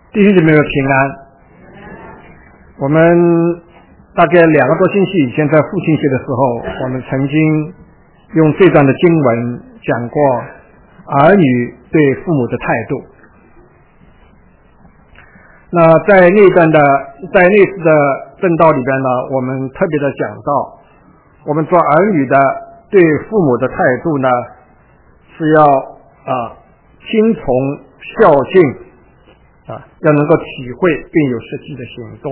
弟兄姊妹们平安。我们大概2个多星期以前在父亲节的时候，我们曾经用这段的经文讲过儿女对父母的态度。那在那次的正道里边呢，我们特别的讲到，我们做儿女的对父母的态度呢，是要听从孝敬要能够体会并有实际的行动。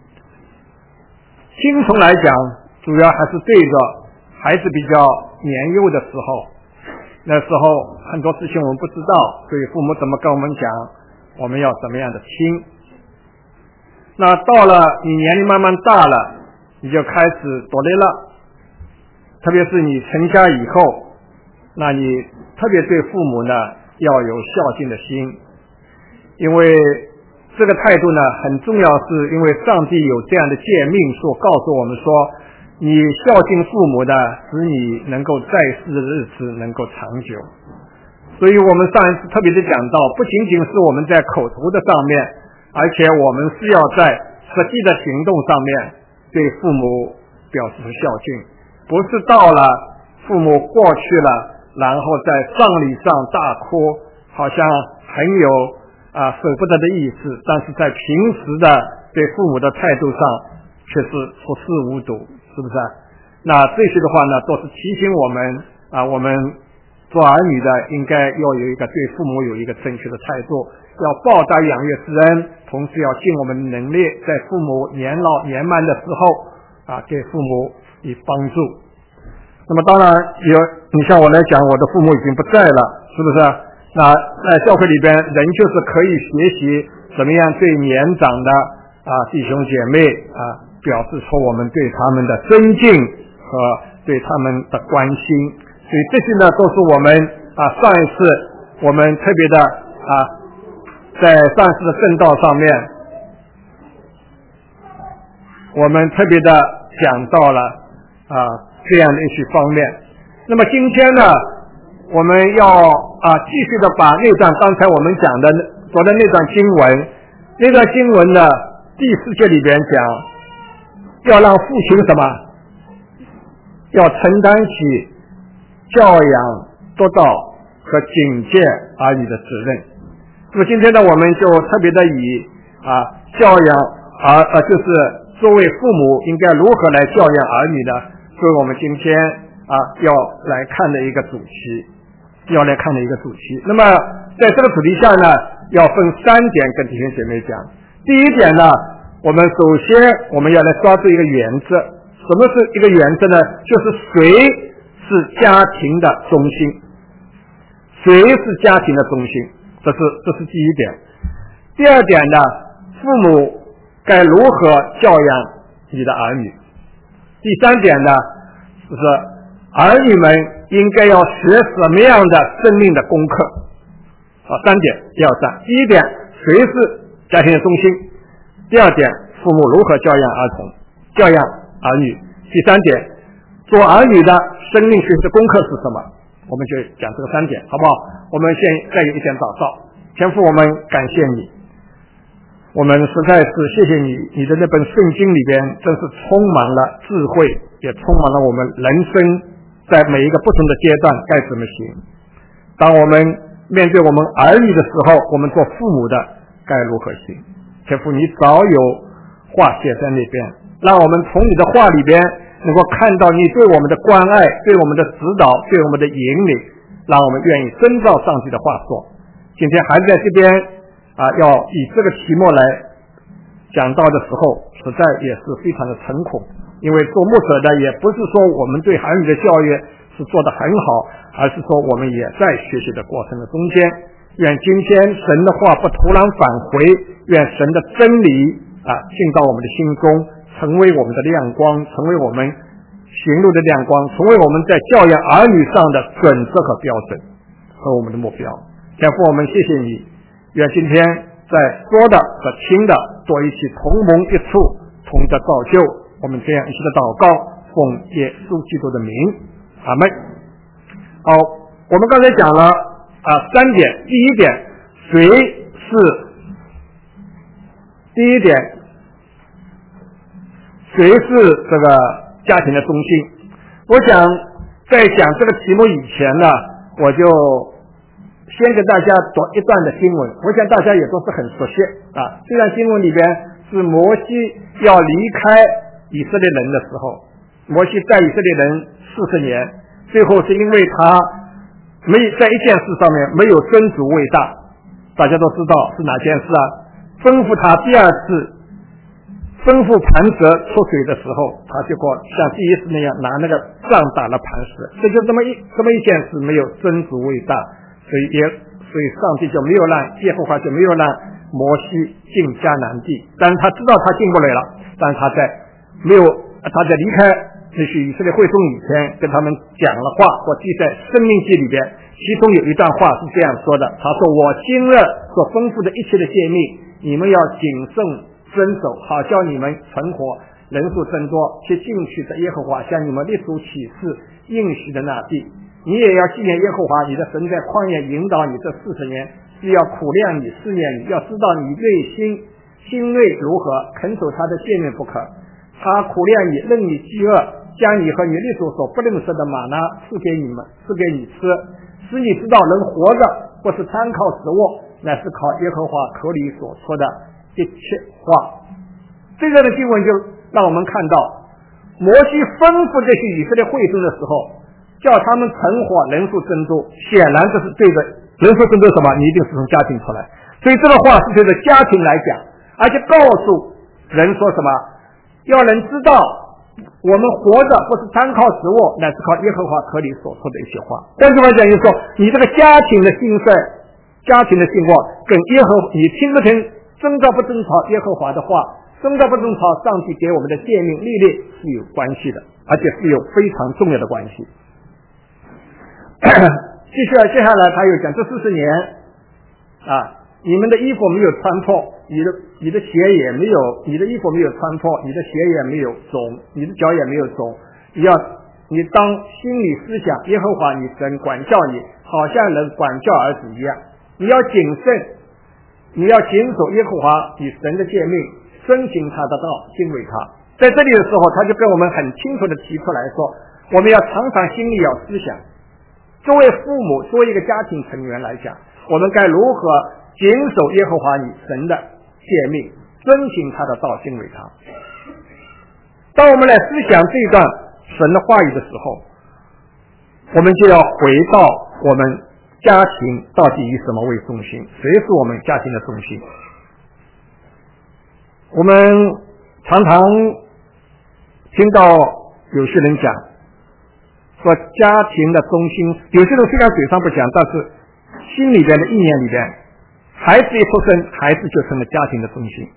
听从来讲，主要还是对着孩子比较年幼的时候，那时候很多事情我们不知道，所以父母怎么跟我们讲，我们要怎么样的听。那到了你年龄慢慢大了，你就开始独立了，特别是你成家以后，那你特别对父母呢要有孝敬的心。因为这个态度呢很重要，是因为上帝有这样的诫命说，告诉我们说，你孝敬父母的，使你能够在世的日子能够长久。所以我们上一次特别的讲到，不仅仅是我们在口头的上面，而且我们是要在实际的行动上面对父母表示孝敬，不是到了父母过去了，然后在葬礼上大哭，好像很有舍不得的意思，但是在平时的对父母的态度上却是处事无睹，是不是？那这些的话呢，都是提醒我们我们做儿女的应该要有一个对父母有一个正确的态度，要报答养育之恩，同时要尽我们的能力，在父母年老年迈的时候给父母以帮助。那么当然你像我来讲，我的父母已经不在了，是不是？那在教会里边，人就是可以学习怎么样对年长的弟兄姐妹表示出我们对他们的尊敬和对他们的关心。所以这些呢，都是我们上一次我们特别的在上一次的正道上面，我们特别的讲到了这样的一些方面。那么今天呢，我们要继续的把那段刚才我们讲的昨天那段经文的第4节里边讲，要让父亲什么，要承担起教养督导和警戒儿女的责任。那么今天呢，我们就特别的以教养就是作为父母应该如何来教养儿女呢，作为我们今天要来看的一个主题。那么在这个主题下呢，要分3点跟弟兄姐妹讲。第一点呢，我们首先我们要来抓住一个原则。什么是一个原则呢？就是谁是家庭的中心，谁是家庭的中心，这是第一点。第二点呢，父母该如何教养你的儿女。第3点呢，就是儿女们应该要学什么样的生命的功课。3点1、2、3。第一点，谁是家庭的中心。第二点，父母如何教养儿女。第3点，做儿女的生命学习的功课是什么。我们就讲这个3点，好不好？我们再有一点祷告。天父，我们感谢你，我们实在是谢谢你，你的那本圣经里边真是充满了智慧，也充满了我们人生在每一个不同的阶段该怎么行。当我们面对我们儿女的时候，我们做父母的该如何行。天父，你早有话写在那边，让我们从你的话里边能够看到你对我们的关爱，对我们的指导，对我们的引领，让我们愿意遵照上帝的话说。今天还是在这边要以这个题目来讲到的时候，实在也是非常的诚恐。因为做牧者的也不是说我们对儿女的教育是做得很好，而是说我们也在学习的过程的中间。愿今天神的话不突然返回，愿神的真理进到我们的心中，成为我们的亮光，成为我们行路的亮光，成为我们在教养儿女上的准则和标准和我们的目标。天父，我们谢谢你，愿今天在说的和听的都一起同盟一处，同着造就。我们这样一起的祷告，奉耶稣基督的名，阿们。好，我们刚才讲了3点。第一点，谁是第一点，谁是这个家庭的中心？我想在讲这个题目以前呢，我就先给大家读一段的经文，我想大家也都是很熟悉啊。这段经文里边是摩西要离开以色列人的时候，摩西带以色列人40年，最后是因为他没在一件事上面没有尊主为大，大家都知道是哪件事啊？吩咐他第二次吩咐磐石出水的时候，他结果像第一次那样拿那个杖打了磐石，这就这么一件事没有尊主为大，所以上帝就没有让耶和华就没有让摩西进迦南地，但是他知道他进不来了，但是他在离开这些以色列会众以前跟他们讲了话，我记在申命记里边，其中有一段话是这样说的，他说我今日所吩咐的一切的诫命，你们要谨慎遵守，好叫你们存活，人数增多，且进去的耶和华向你们立足起誓应许的那地。你也要纪念耶和华你的神在旷野引导你这40年，是要苦练你试验你，要知道你内心内如何，肯守他的诫命不可。他苦练你，任你饥饿，将你和你立足所不认识的玛拿赐给你吃，使你知道人活着不是参靠食物，乃是靠耶和华口里所说的一切话。这个的经文就让我们看到，摩西吩咐这些以色列会众的时候，叫他们存活，人数增多，显然这是对着人数增多什么？你一定是从家庭出来，所以这个话是对着家庭来讲，而且告诉人说什么？要人知道我们活着不是参靠食物，乃是靠耶和华口里所说的一些话。换句话讲，就是说你这个家庭的兴衰，家庭的兴旺跟你听不听，遵照不遵照耶和华的话，遵照不遵照上帝给我们的诫命律例是有关系的，而且是有非常重要的关系。接下来他又讲，这40年啊，你们的衣服没有穿破，你的鞋也没有，你的衣服没有穿破，你的鞋也没有肿，你的脚也没有肿。你当心里思想，耶和华你神管教你，好像人管教儿子一样。你要谨慎，你要谨守耶和华你神的诫命，遵行他的道，敬畏他。在这里的时候，他就跟我们很清楚的提出来说，我们要常常心里要思想，作为父母，作为一个家庭成员来讲，我们该如何谨守耶和华你神的诫命，遵行他的道，敬畏他。当我们来思想这段神的话语的时候，我们就要回到我们家庭到底以什么为中心，谁是我们家庭的中心。我们常常听到有些人讲说家庭的中心，有些人虽然嘴上不讲，但是心里边的意念里边，孩子一出生，孩子就成了家庭的中心。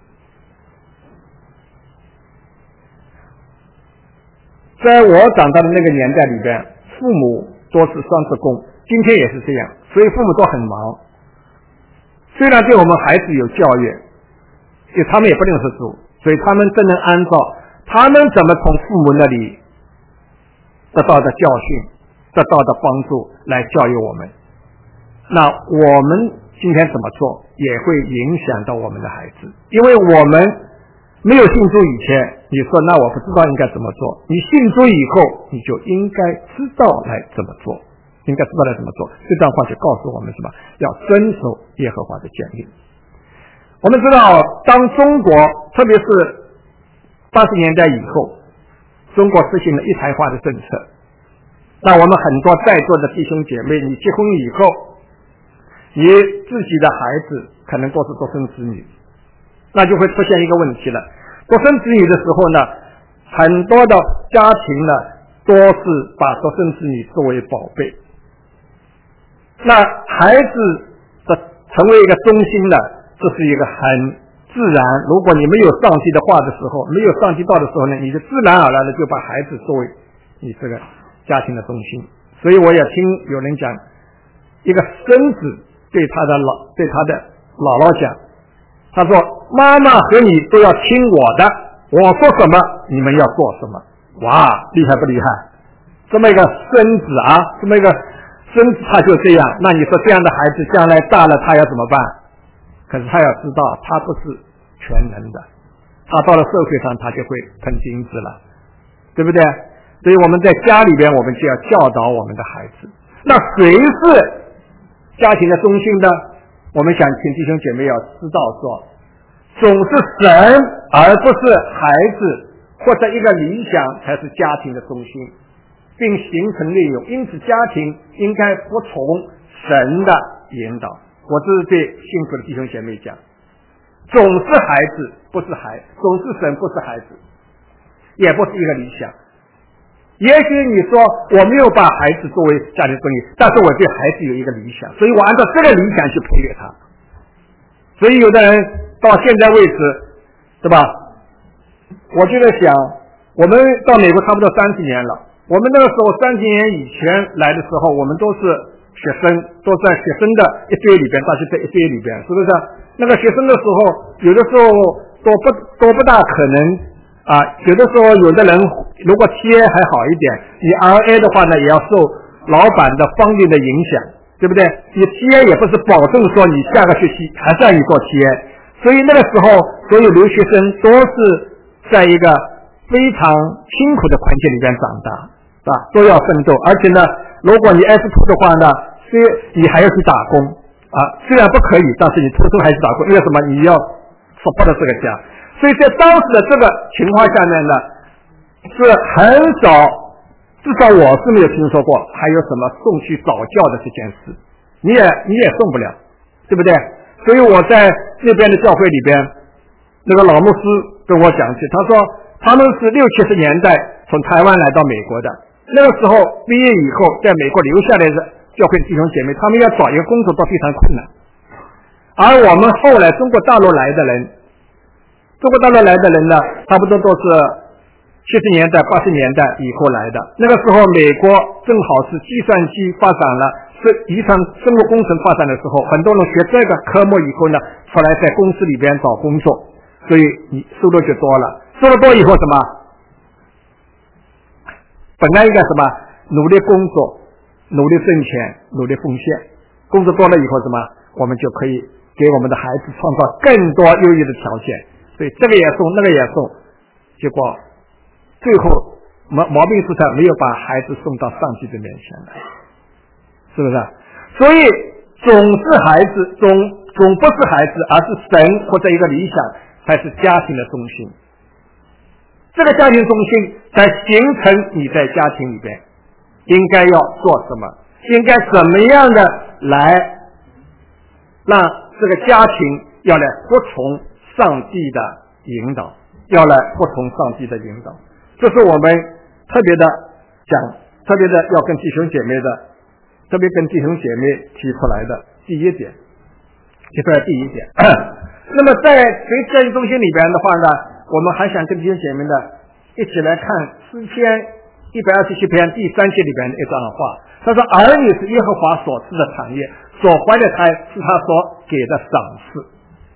在我长大的那个年代里边，父母多是双职工，今天也是这样，所以父母都很忙。虽然对我们孩子有教育，他们也不认识主，所以他们只能按照他们怎么从父母那里得到的教训，得到的帮助来教育我们。那我们今天怎么做，也会影响到我们的孩子，因为我们没有信主以前，你说那我不知道应该怎么做，你信主以后，你就应该知道来怎么做，应该知道来怎么做。这段话就告诉我们什么？要遵守耶和华的诫命。我们知道，当中国特别是80年代以后，中国实行了一胎化的政策，那我们很多在座的弟兄姐妹，你结婚以后，你自己的孩子可能都是独生子女，那就会出现一个问题了。独生子女的时候呢，很多的家庭呢都是把独生子女作为宝贝，那孩子的成为一个中心呢，这是一个很自然，如果你没有上帝的话的时候，没有上帝道的时候呢，你就自然而然的就把孩子作为你这个家庭的中心。所以我也听有人讲，一个孙子对他的姥姥讲，他说妈妈和你都要听我的，我说什么你们要做什么。哇，厉害不厉害？这么一个孙子啊，这么一个孙子他就这样，那你说这样的孩子将来大了他要怎么办？可是他要知道，他不是全能的，他到了社会上他就会喷金子了，对不对？所以我们在家里边我们就要教导我们的孩子。那谁是家庭的中心呢？我们想请弟兄姐妹要知道说，总是神而不是孩子或者一个理想才是家庭的中心，并形成内容。因此家庭应该服从神的引导。我这是对幸福的弟兄姐妹讲，总是孩子不是孩子，总是神不是孩子，也不是一个理想。也许你说我没有把孩子作为家庭中心，但是我对孩子有一个理想，所以我按照这个理想去培育他。所以有的人到现在为止，对吧？我就在想，我们到美国差不多30年了，我们那个时候30年以前来的时候，我们都是学生，都在学生的一堆里边，大学在一堆里边，是不是？那个学生的时候，有的时候都不大可能啊。有的时候有的人如果 TA 还好一点，你 RA 的话呢，也要受老板的方面的影响，对不对？你 TA 也不是保证说你下个学期还是让你做 TA， 所以那个时候所有留学生都是在一个非常辛苦的环境里边长大，是吧？都要奋斗，而且呢，如果你 S2 的话呢，你还要去打工啊，虽然不可以，但是你偷偷还是打工，因为什么？你要 support 这个家。所以在当时的这个情况下面呢，是很少，至少我是没有听说过还有什么送去早教的这件事，你也送不了，对不对？所以我在那边的教会里边，那个老牧师跟我讲起，他说他们是60、70年代从台湾来到美国的，那个时候毕业以后在美国留下来的教会弟兄姐妹，他们要找一个工作都非常困难。而我们后来中国大陆来的人呢，差不多都是70年代、80年代以后来的。那个时候美国正好是计算机发展了，是遗传生物工程发展的时候，很多人学这个科目以后呢，出来在公司里边找工作，所以你收入就多了。收入多以后什么？本来应该什么？努力工作，努力挣钱，努力奉献。工作多了以后什么？我们就可以给我们的孩子创造更多优异的条件。所以这个也送，那个也送，结果最后毛病是他没有把孩子送到上帝的面前来，是不是？所以总是孩子，总不是孩子，而是神或者一个理想才是家庭的中心。这个家庭中心才形成你在家庭里边应该要做什么，应该怎么样的来让这个家庭要来服从上帝的引导，要来服从上帝的引导。这是我们特别的讲，特别的要跟弟兄姐妹的，特别跟弟兄姐妹提出来的第一点。那么在家庭中心里边的话呢，我们还想跟弟兄姐妹呢一起来看诗篇127篇第3节里边的一段话。他说：“儿女是耶和华所赐的产业，所怀的胎是他所给的赏赐。”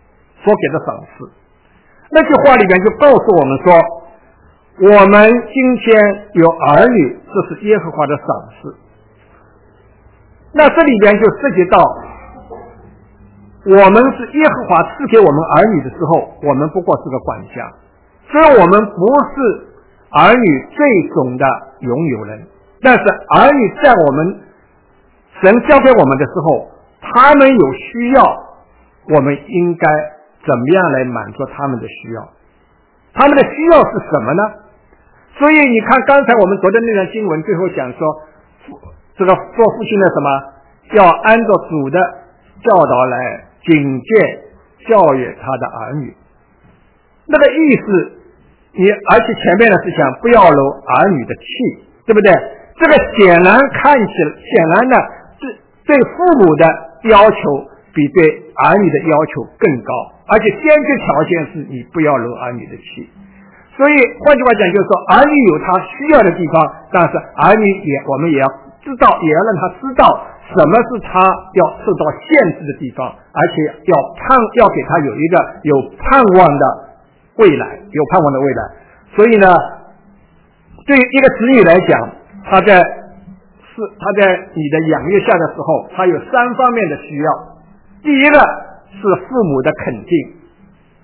那句话里面就告诉我们说，我们今天有儿女，这是耶和华的赏赐。那这里边就涉及到，我们是耶和华赐给我们儿女的时候，我们不过是个管家，所以我们不是儿女最终的拥有人。但是儿女在我们神交给我们的时候，他们有需要，我们应该怎么样来满足他们的需要？他们的需要是什么呢？所以你看刚才我们昨天那段经文最后讲说，这个做父亲的什么要按照主的教导来警戒教育他的儿女，那个意思而且前面的是想不要惹儿女的气，对不对？这个显然呢对父母的要求比对儿女的要求更高，而且先决条件是你不要惹儿女的气。所以换句话讲，就是说儿女有他需要的地方，但是儿女我们也要知道，也要让他知道什么是他要受到限制的地方，而且要给他有一个有盼望的未来。所以呢，对于一个子女来讲，他在你的养育下的时候，他有3方面的需要。第一个是父母的肯定，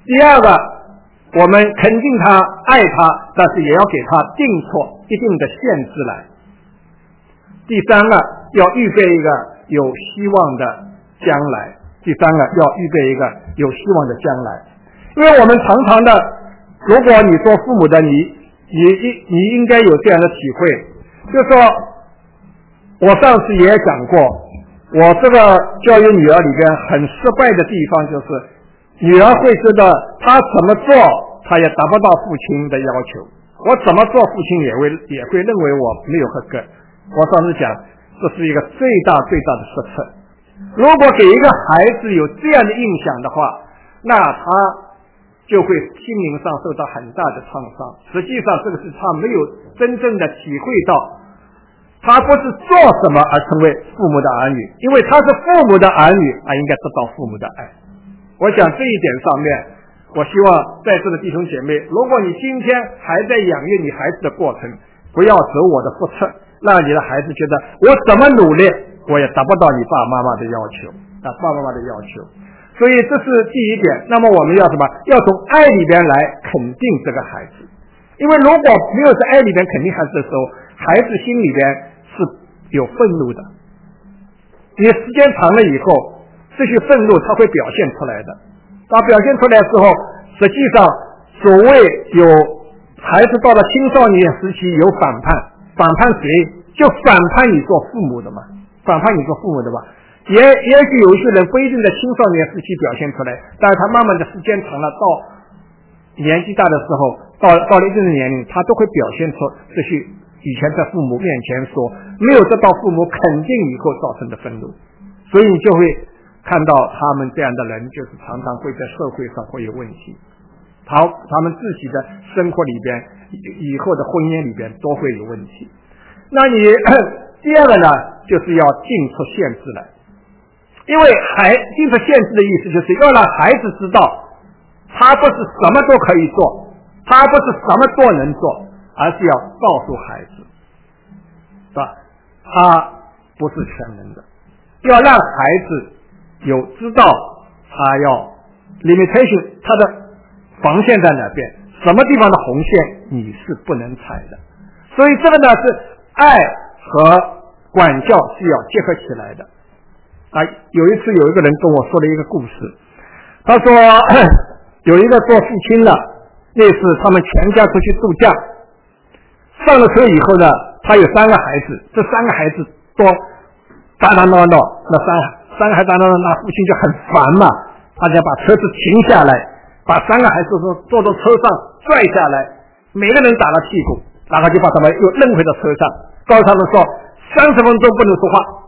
第二个，我们肯定他、爱他，但是也要给他定出一定的限制来。第三个，要预备一个有希望的将来。第三个，要预备一个有希望的将来。因为我们常常的，如果你做父母的，你应该有这样的体会，就是说，我上次也讲过，我这个教育女儿里边很失败的地方就是，女儿会觉得她怎么做，她也达不到父亲的要求。我怎么做，父亲也会认为我没有合格。我上次讲，这是一个最大的失策。如果给一个孩子有这样的印象的话，那他就会心灵上受到很大的创伤。实际上，这个是他没有真正的体会到，他不是做什么而成为父母的儿女，因为他是父母的儿女，他应该得到父母的爱。我想这一点上面，我希望在座的弟兄姐妹，如果你今天还在养育你孩子的过程，不要走我的不测，让你的孩子觉得我怎么努力我也达不到你爸爸妈妈的要求啊，爸爸妈妈的要求。所以这是第一点。那么我们要什么？要从爱里边来肯定这个孩子。因为如果没有在爱里边肯定孩子的时候，孩子心里边是有愤怒的。你时间长了以后，这些愤怒他会表现出来的。他表现出来之后，实际上所谓有孩子到了青少年时期有反叛谁？就反叛你做父母的嘛。反叛你做父母的吧，也许有一些人不一定在青少年时期表现出来，但是他慢慢的时间长了，到年纪大的时候，到了一定的年龄，他都会表现出这些以前在父母面前所没有得到父母肯定以后造成的愤怒，所以你就会看到他们这样的人，就是常常会在社会上会有问题，他们自己的生活里边，以后的婚姻里边都会有问题。那你第二个呢，就是要定出限制来。因为定出限制的意思就是要让孩子知道，他不是什么都可以做，他不是什么都能做，而是要告诉孩子，是吧？他不是全能的，要让孩子有知道他要 limitation， 他的防线在哪边，什么地方的红线你是不能踩的。所以这个呢是爱和管教是要结合起来的。有一次有一个人跟我说了一个故事，他说有一个做父亲的，那次他们全家出去度假，上了车以后呢，他有3个孩子，这3个孩子都打打闹闹，那三个孩子打打闹闹，那父亲就很烦嘛，他就把车子停下来，把3个孩子坐到车上拽下来，每个人打了屁股，然后就把他们又扔回到车上，告诉他们说30分钟不能说话。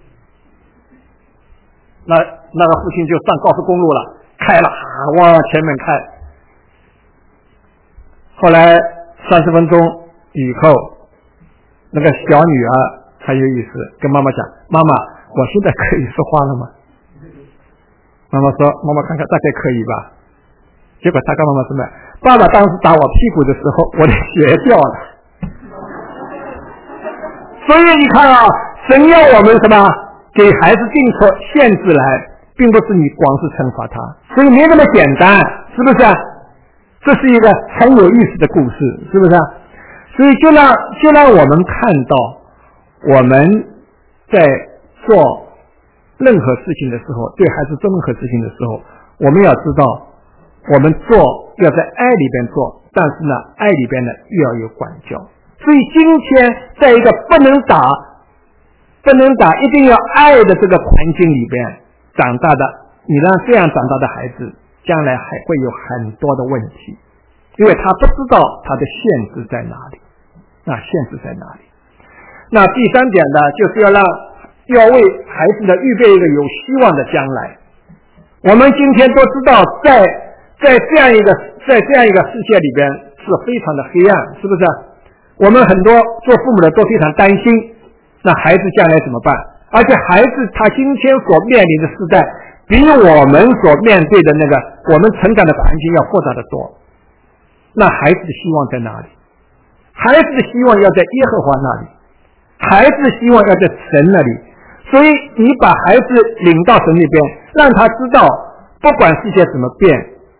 那个父亲就上高速公路了，开了往前面开。后来30分钟以后，那个小女儿很有意思，跟妈妈讲：“妈妈，我现在可以说话了吗？”妈妈说：“妈妈看看，大概可以吧。”结果他跟妈妈说：“爸爸当时打我屁股的时候，我的鞋掉了。”所以你看啊，神要我们什么？给孩子定出限制来，并不是你光是惩罚他，所以没那么简单，是不是？这是一个很有意思的故事，是不是？所以就让我们看到，我们在做任何事情的时候，对孩子做任何事情的时候，我们要知道，我们做要在爱里边做，但是呢，爱里边呢又要有管教。所以今天在一个不能打，一定要爱的这个环境里边长大的，你让这样长大的孩子，将来还会有很多的问题，因为他不知道他的限制在哪里，限制在哪里。那第3点呢，就是要为孩子呢预备一个有希望的将来。我们今天都知道，在这样一个世界里边是非常的黑暗，是不是？我们很多做父母的都非常担心。那孩子将来怎么办？而且孩子他今天所面临的时代，比我们所面对的那个我们成长的环境要复杂的多。那孩子的希望在哪里？孩子的希望要在耶和华那里，孩子的希望要在神那里。所以你把孩子领到神那边，让他知道，不管世界怎么变，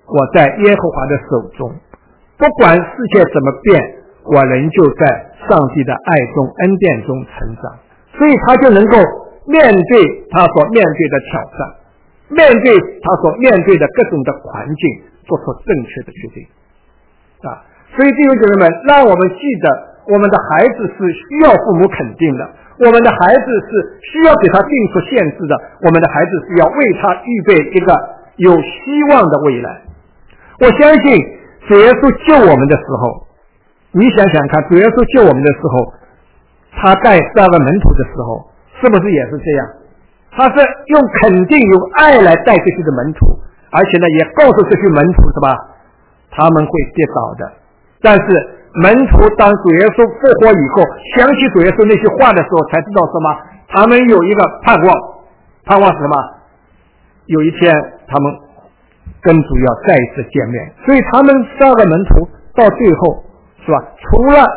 我在耶和华的手中，不管世界怎么变，我仍旧在上帝的爱中恩典中成长。所以他就能够面对他所面对的挑战，面对他所面对的各种的环境，做出正确的决定所以弟兄姐妹们，让我们记得我们的孩子是需要父母肯定的，我们的孩子是需要给他定出限制的，我们的孩子是要为他预备一个有希望的未来。我相信主耶稣救我们的时候，你想想看，主耶稣救我们的时候，他带12个门徒的时候，是不是也是这样？他是用肯定用爱来带这些的门徒，而且呢也告诉这些门徒是吧，他们会跌倒的。但是门徒当主耶稣复活以后，想起主耶稣那些话的时候，才知道什么？他们有一个盼望，盼望是什么？有一天他们跟主要再一次见面。所以他们12个门徒到最后是吧，除了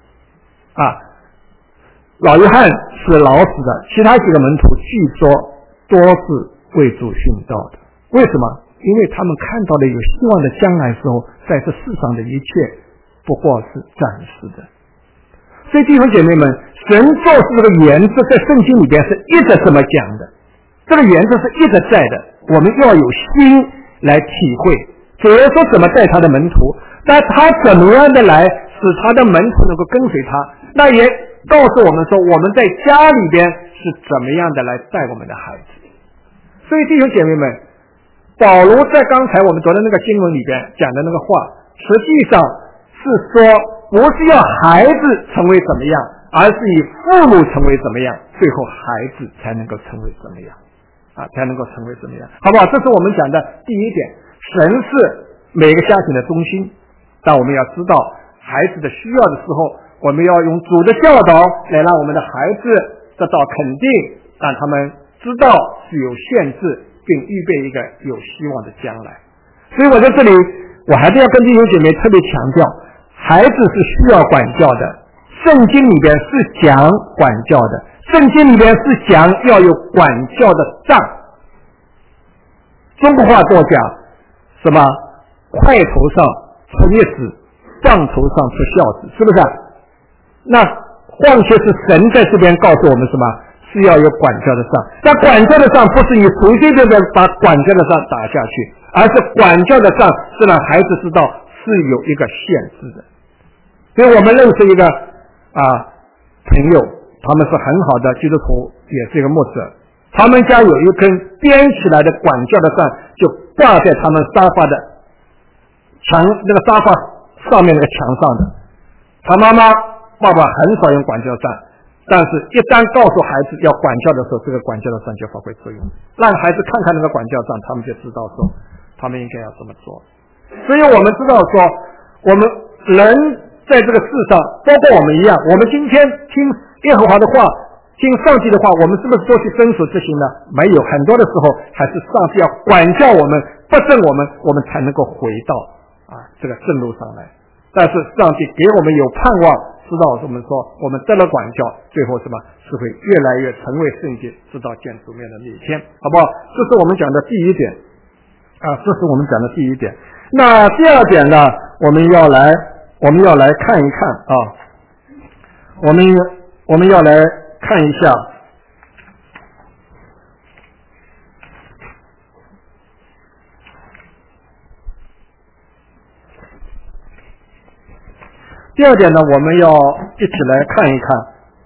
老约翰是老死的，其他几个门徒据说多是为主殉道的。为什么？因为他们看到了有希望的将来时候，在这世上的一切不过是暂时的。所以弟兄姐妹们，神做事这个原则在圣经里边是一直这么讲的，这个原则是一直在的，我们要有心来体会主耶稣怎么带他的门徒，但他怎么样的来使他的门徒能够跟随他，那也告诉我们说我们在家里边是怎么样的来带我们的孩子。所以弟兄姐妹们，保罗在刚才我们读的那个经文里边讲的那个话，实际上是说不是要孩子成为怎么样，而是以父母成为怎么样，最后孩子才能够成为怎么样才能够成为怎么样，好不好？这是我们讲的第一点，神是每个家庭的中心，但我们要知道孩子的需要的时候，我们要用主的教导来让我们的孩子得到肯定，让他们知道是有限制，并预备一个有希望的将来。所以我在这里我还是要跟弟兄姐妹特别强调，孩子是需要管教的，圣经里边是讲管教的，圣经里边是讲要有管教的杖。中国话多讲什么块头上出逆子，杖头上出孝子，是不是那况且是神在这边告诉我们什么？是要有管教的杖。那管教的杖不是你随随便便把管教的杖打下去，而是管教的杖是让孩子知道是有一个限制的。所以我们认识一个朋友，他们是很好的基督徒，也是一个牧者，他们家有一根编起来的管教的杖，就挂在他们沙发的墙，那个沙发上面那个墙上的。他妈妈爸爸很少用管教杖，但是一旦告诉孩子要管教的时候，这个管教的杖就发挥作用，让孩子看看那个管教杖，他们就知道说他们应该要这么做。所以我们知道说，我们人在这个世上，包括我们一样，我们今天听耶和华的话，听上帝的话，我们是不是都去遵守执行呢？没有，很多的时候还是上帝要管教我们，不正我们，我们才能够回到这个正路上来。但是上帝给我们有盼望，知道我们说我们得了管教，最后什么是会越来越成为圣洁，直到见主面的那一天，好不好？这是我们讲的第一点这是我们讲的第一点。那第二点呢，我们要来看一看我们要来看一下第二点呢，我们要一起来看一看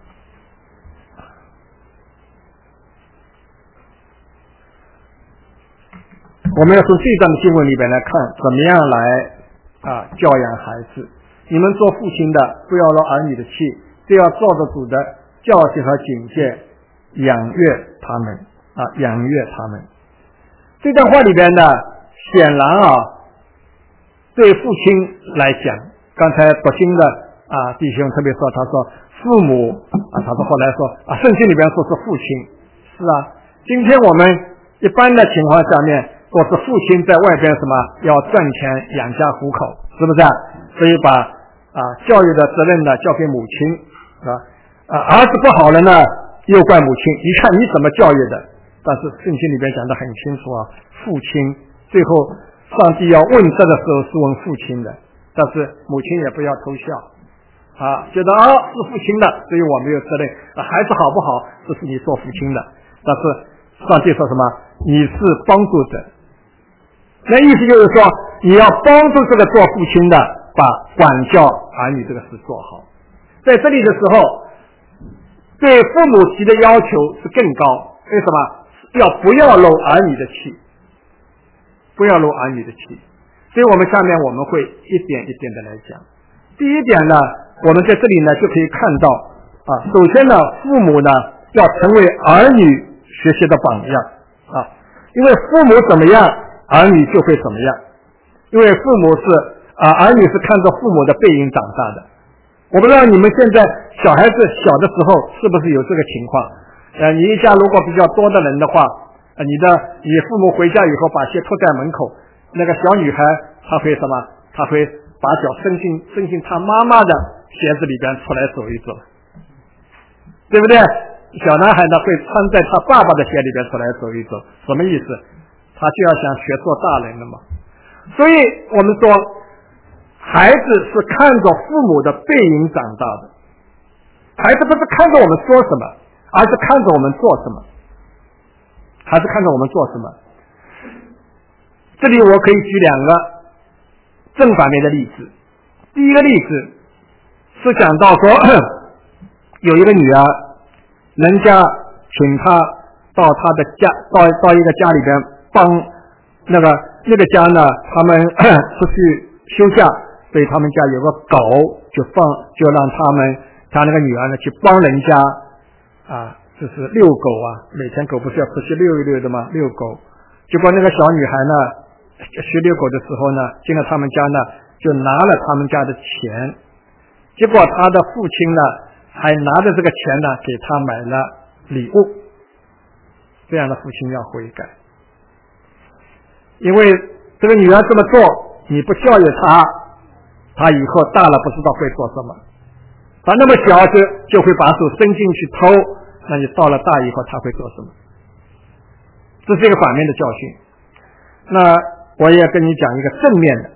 我们要从这一段的经文里边来看怎么样来教养孩子。你们做父亲的不要落儿女的气，都要照着主的教训和警戒养育他们养育他们。这段话里边呢，显然对父亲来讲，刚才读经的弟兄特别说，他说父母他说后来说圣经里边说是父亲，是今天我们一般的情况下面都是父亲在外边什么要赚钱养家糊口，是不是所以把教育的责任呢交给母亲儿子不好了呢又怪母亲，一看你怎么教育的。但是圣经里边讲得很清楚父亲最后上帝要问责的时候是问父亲的，但是母亲也不要偷笑觉得是父亲的，所以我没有责任孩子好不好这是你做父亲的，但是上帝说什么你是帮助者，那意思就是说你要帮助这个做父亲的把管教儿女这个事做好。在这里的时候对父母提的要求是更高，为什么不要漏儿女的气，不要漏儿女的气。所以我们下面我们会一点一点的来讲。第一点呢，我们在这里呢就可以看到首先呢父母呢要成为儿女学习的榜样因为父母怎么样儿女就会怎么样，因为父母是儿女是看着父母的背影长大的。我不知道你们现在小孩子小的时候是不是有这个情况你一家如果比较多的人的话你父母回家以后把鞋脱在门口，那个小女孩她会什么，她会把脚伸进她妈妈的鞋子里边出来走一走，对不对？小男孩呢会穿在他爸爸的鞋里边出来走一走，什么意思？他就要想学做大人了嘛。所以我们说孩子是看着父母的背影长大的，孩子不是看着我们说什么，而是看着我们做什么，还是看着我们做什么。这里我可以举两个正反面的例子。第一个例子是讲到说有一个女儿，人家请她到她的家到一个家里边帮那个家呢他们出去休假，所以他们家有个狗就让他那个女儿呢去帮人家就是遛狗每天狗不是要出去遛一遛的吗？遛狗。结果那个小女孩呢学遛狗的时候呢进了他们家呢就拿了他们家的钱，结果他的父亲呢还拿着这个钱呢给他买了礼物。这样的父亲要悔改，因为这个女儿这么做你不教育他以后大了不知道会做什么，他那么小就会把手伸进去偷，那你到了大以后他会做什么？这是一个反面的教训。那我也跟你讲一个正面的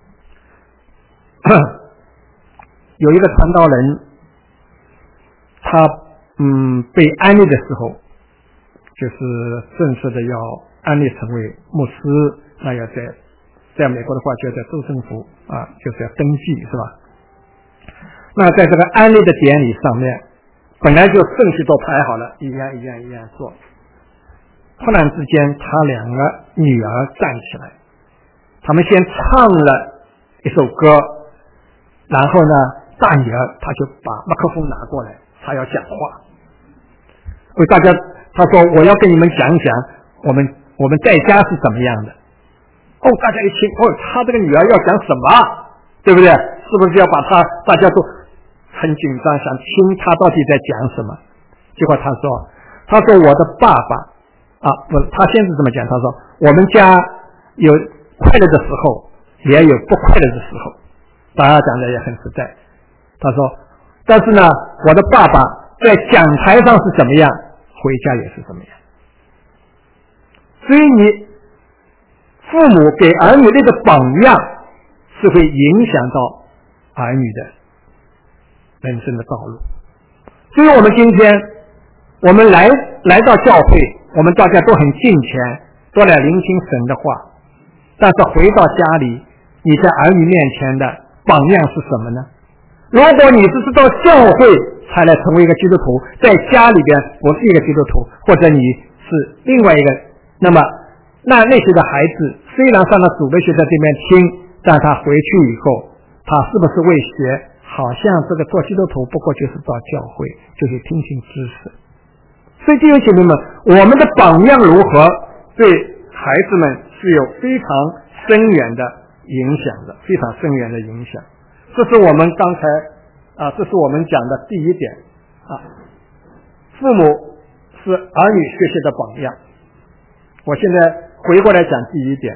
有一个传道人他被安利的时候，就是正式的要安利成为牧师，那要在美国的话就要在州政府就是要登记，是吧？那在这个安利的典礼上面本来就顺序都排好了，一样做，突然之间他两个女儿站起来，他们先唱了一首歌，然后呢大女儿她就把麦克风拿过来，她要讲话，为大家她说我要跟你们讲讲我们在家是怎么样的。大家一听她这个女儿要讲什么，对不对？是不是要把大家都很紧张想听她到底在讲什么？结果她说我的爸爸他先是这么讲，他说我们家有快乐的时候也有不快乐的时候，大家讲的也很实在。他说但是呢我的爸爸在讲台上是怎么样，回家也是怎么样。所以你父母给儿女那个榜样是会影响到儿女的人生的道路。所以我们今天我们来到教会，我们大家都很敬虔，都来聆听神的话，但是回到家里你在儿女面前的榜样是什么呢？如果你只是到教会才来成为一个基督徒，在家里边不是一个基督徒，或者你是另外一个，那么那些的孩子虽然上了主的学在这边听，但他回去以后他是不是为学好像这个做基督徒不过就是到教会就是听信知识。所以弟兄姐妹们，我们的榜样如何对孩子们是有非常深远的影响的，非常深远的影响。这是我们刚才这是我们讲的第一点父母是儿女学习的榜样。我现在回过来讲第一点，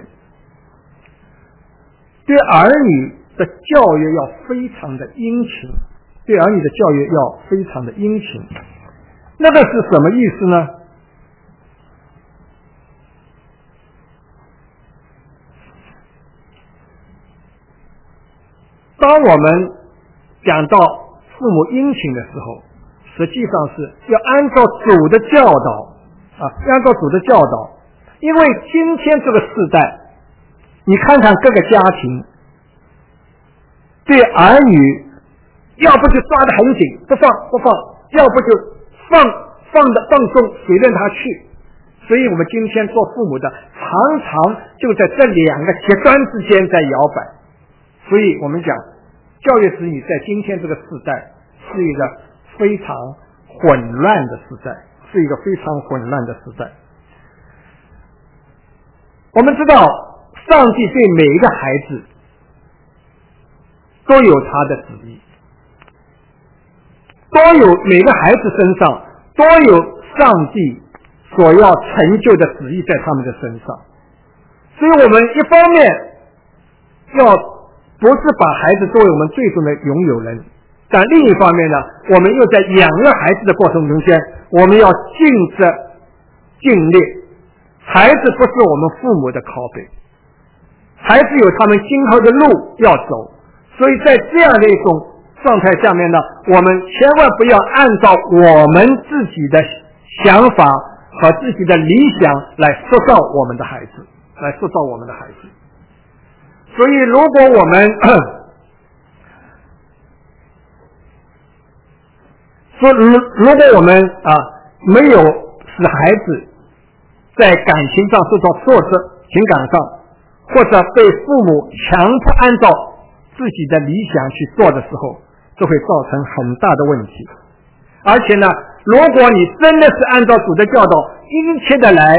对儿女的教育要非常的殷勤，对儿女的教育要非常的殷勤。那个是什么意思呢？ 当我们讲到父母殷勤的时候，实际上是要按照主的教导按照主的教导。因为今天这个时代，你看看各个家庭对儿女，要不就抓得很紧，不放，要不就放纵，随便他去。所以我们今天做父母的常常就在这两个极端之间在摇摆。所以我们讲教育子女在今天这个时代是一个非常混乱的时代，我们知道上帝对每一个孩子都有他的旨意，每个孩子身上都有上帝所要成就的旨意在他们的身上。所以我们一方面不是把孩子作为我们最终的拥有人，但另一方面呢，我们又在养育孩子的过程中间，我们要尽力。孩子不是我们父母的拷贝，孩子有他们今后的路要走。所以在这样的一种状态下面呢，我们千万不要按照我们自己的想法和自己的理想来塑造我们的孩子。所以如果我们没有使孩子在感情上受到挫折，情感上或者被父母强迫按照自己的理想去做的时候，这会造成很大的问题。而且呢，如果你真的是按照主的教导殷勤的来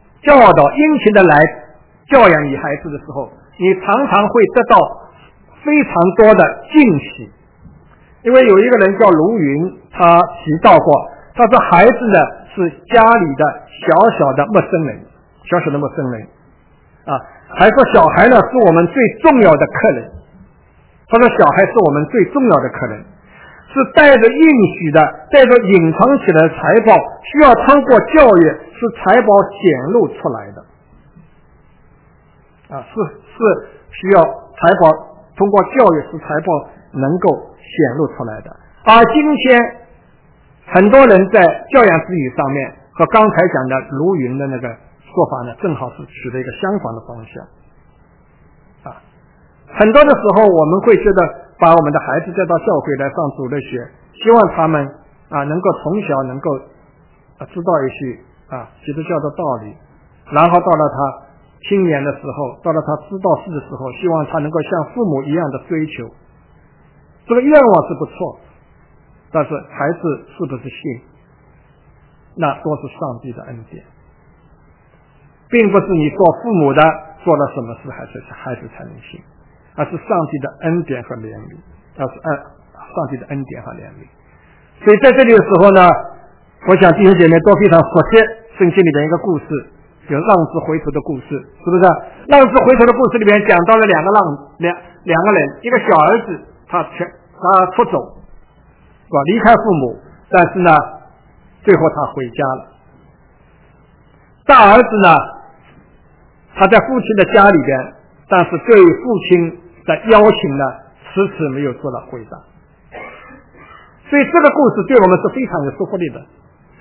教养你孩子的时候，你常常会得到非常多的惊喜。因为有一个人叫卢云，他提到过，他说孩子呢是家里的小小的陌生人还说小孩呢是我们最重要的客人。是带着应许的，带着隐藏起来的财宝，需要通过教育使财宝显露出来的。是需要财宝通过教育使财宝能够显露出来的。而今天很多人在教养子女上面和刚才讲的卢云的那个说法呢，正好是取了一个相反的方向。很多的时候我们会觉得把我们的孩子带到教会来上主日学，希望他们能够从小能够知道一些基督教的道理，然后到了他青年的时候，到了他知道事的时候，希望他能够像父母一样的追求。这个愿望是不错，但是孩子是不是信，那都是上帝的恩典，并不是你做父母的做了什么事孩子才能信，而是上帝的恩典和怜悯，所以在这里的时候呢，我想弟兄姐妹都非常熟悉圣经里面一个故事，有浪子回头的故事，是不是？浪子回头的故事里面讲到了两个人，一个小儿子他出走，离开父母，但是呢最后他回家了。大儿子呢，他在父亲的家里边，但是对父亲的邀请呢迟迟没有做了回答。所以这个故事对我们是非常有说服力的，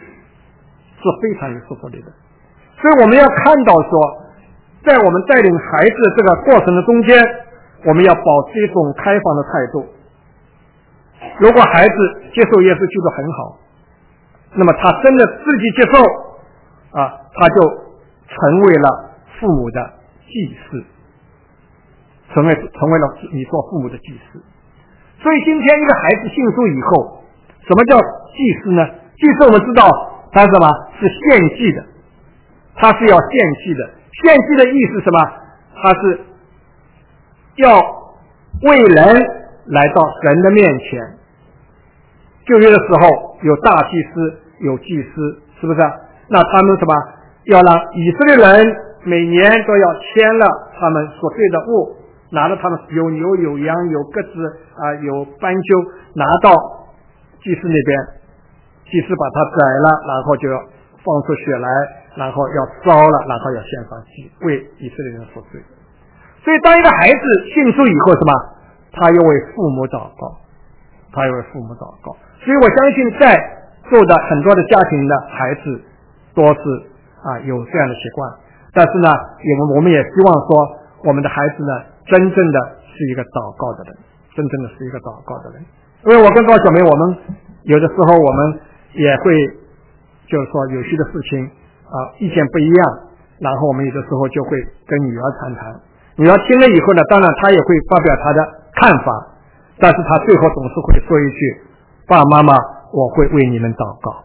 所以我们要看到说，在我们带领孩子这个过程的中间，我们要保持一种开放的态度。如果孩子接受耶稣基督很好，那么他真的自己接受他就成为了父母的祭司，成为了你做父母的祭司。所以今天一个孩子信主以后，什么叫祭司呢？祭司我们知道他是什么？是献祭的，他是要献祭的。献祭的意思是什么？他是要为人来到神的面前。旧约的时候有大祭司有祭司，是不是？那他们什么？要让以色列人每年都要牵了他们所对的物，拿了他们有牛有羊有鸽子有斑鸠，拿到祭司那边，祭司把它宰了，然后就要放出血来，然后要烧了，然后要献上祭，为以色列人赎罪。所以当一个孩子信主以后，什么？ 他又为父母祷告，他又为父母祷告。所以我相信在座的很多的家庭的孩子都是有这样的习惯，但是呢，我们也希望说我们的孩子呢，真正的是一个祷告的人，真正的是一个祷告的人。因为我跟高小梅，我们有的时候我们也会就是说有些的事情意见不一样，然后我们有的时候就会跟女儿谈谈，女儿听了以后呢，当然她也会发表她的看法，但是她最后总是会说一句：爸爸妈妈，我会为你们祷告。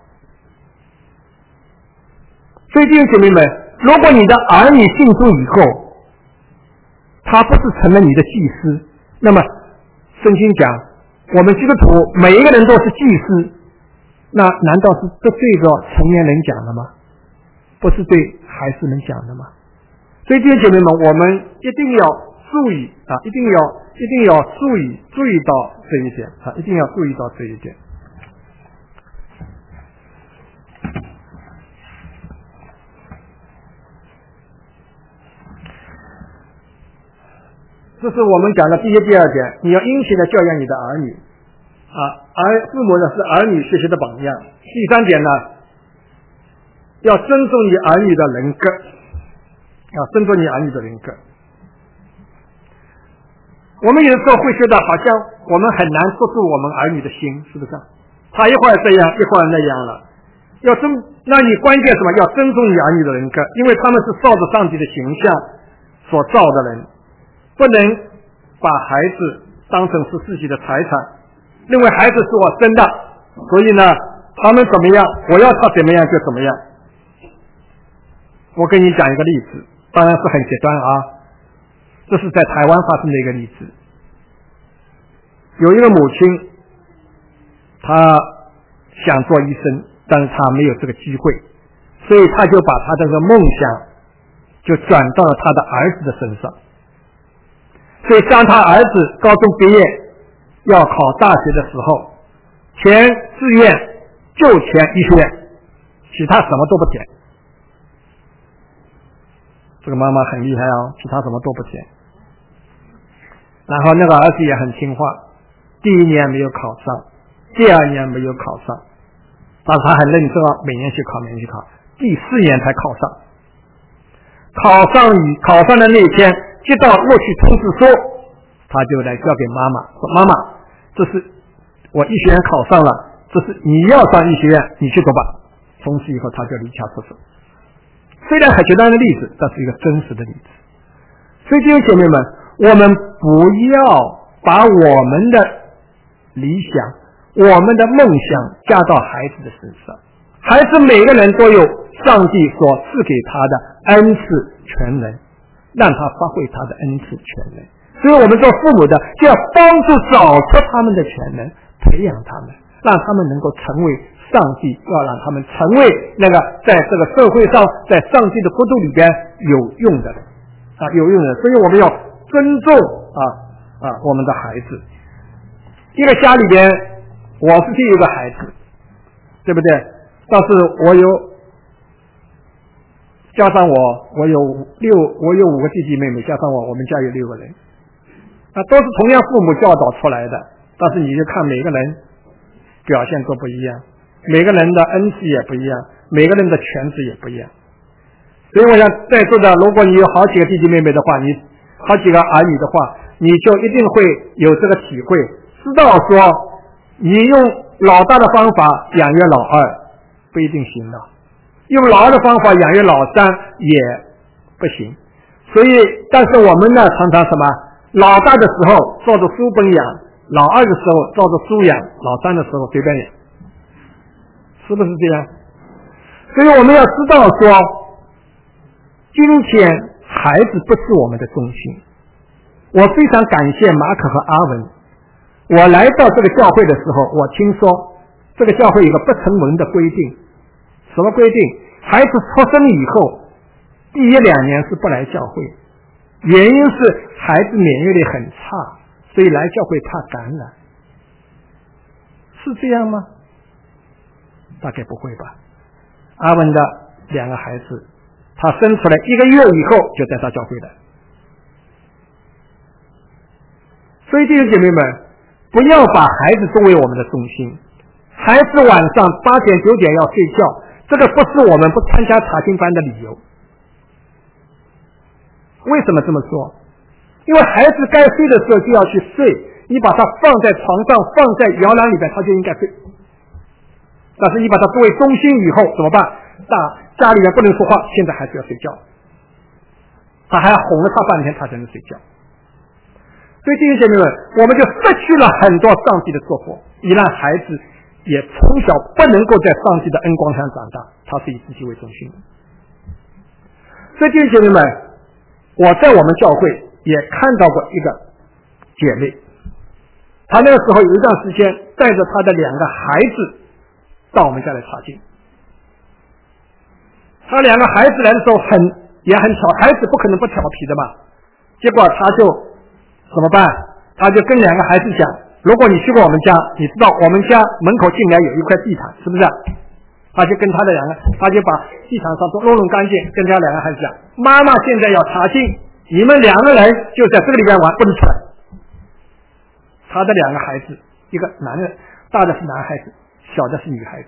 所以弟兄姐妹们，如果你的儿女信主以后，他不是成了你的祭司，那么圣经讲我们基督徒每一个人都是祭司，那难道是对着成年人讲的吗？不是对孩子们讲的吗？所以弟兄姐妹们，我们一定要注意一定要注意到这一点一定要注意到这一点。这是我们讲的第一、第二点，你要殷勤的教养你的儿女父母呢是儿女学习的榜样。第三点呢，要尊重你儿女的人格，尊重你儿女的人格。我们有的时候会觉得好像我们很难捉住我们儿女的心，是不是？他一会儿这样，一会儿那样了。那你关键什么？要尊重你儿女的人格，因为他们是照着上帝的形象所造的人。不能把孩子当成是自己的财产，认为孩子是我生的，所以呢，他们怎么样，我要他怎么样就怎么样。我跟你讲一个例子，当然是很极端这是在台湾发生的一个例子。有一个母亲，她想做医生，但是她没有这个机会，所以她就把她这个梦想就转到了她的儿子的身上。所以当他儿子高中毕业要考大学的时候，填志愿就填医学院，其他什么都不填。这个妈妈很厉害其他什么都不填。然后那个儿子也很听话，第一年没有考上，第二年没有考上，但是他很认真每年去考，第4年才考上。考上的那天，接到录取通知书，他就来交给妈妈说：妈妈，这是我医学院考上了，这是你要上医学院，你去读吧。从此以后他就离家出走。虽然很简单的例子，但是一个真实的例子。所以弟兄姐妹们，我们不要把我们的理想、我们的梦想加到孩子的身上。孩子每个人都有上帝所赐给他的恩赐全能，让他发挥他的恩赐全能。所以我们做父母的就要帮助找出他们的全能，培养他们，让他们能够成为上帝，要让他们成为那个在这个社会上，在上帝的国度里边有用的人有用的人。所以我们要尊重我们的孩子。一个家里边，我是第一个孩子，对不对？但是我有加上我有5个弟弟妹妹，加上我们家有6个人，都是同样父母教导出来的，但是你就看每个人表现都不一样，每个人的恩赐也不一样，每个人的权势也不一样。所以我想在座的，如果你有好几个弟弟妹妹的话，你好几个儿女的话，你就一定会有这个体会，知道说你用老大的方法养育老二不一定行的，用老二的方法养育老三也不行。所以但是我们呢常常什么，老大的时候照着书本养，老二的时候照着书养，老三的时候随便养，是不是这样？所以我们要知道说，今天孩子不是我们的中心。我非常感谢马可和阿文，我来到这个教会的时候，我听说这个教会有个不成文的规定。什么规定？孩子出生以后第1、2年是不来教会，原因是孩子免疫力很差，所以来教会怕感染。是这样吗？大概不会吧。阿文的2个孩子，他生出来1个月以后就带到教会了。 所以弟兄姐妹们，不要把孩子作为我们的中心。孩子晚上8点9点要睡觉，这个不是我们不参加查经班的理由。为什么这么说？因为孩子该睡的时候就要去睡，你把他放在床上，放在摇篮里边，他就应该睡。但是你把他作为中心以后怎么办？家里面不能说话，现在孩子要睡觉，他还要哄了他半天，他才能睡觉。所以弟兄姐妹们，我们就失去了很多上帝的祝福，以让孩子也从小不能够在上帝的恩光上长大，他是以自己为中心的。所以弟兄姐妹们，我在我们教会也看到过一个姐妹，她那个时候有一段时间带着她的2个孩子到我们家来查经。她2个孩子来的时候也很调，孩子不可能不调皮的嘛。结果她就怎么办？她就跟2个孩子讲，如果你去过我们家，你知道我们家门口进来有一块地毯，是不是？她就跟她的她就把地毯上都弄干净，跟她2个孩子讲，妈妈现在要查经，你们2个人就在这个里边玩，不能出来。她的2个孩子，一个男的，大的是男孩子，小的是女孩子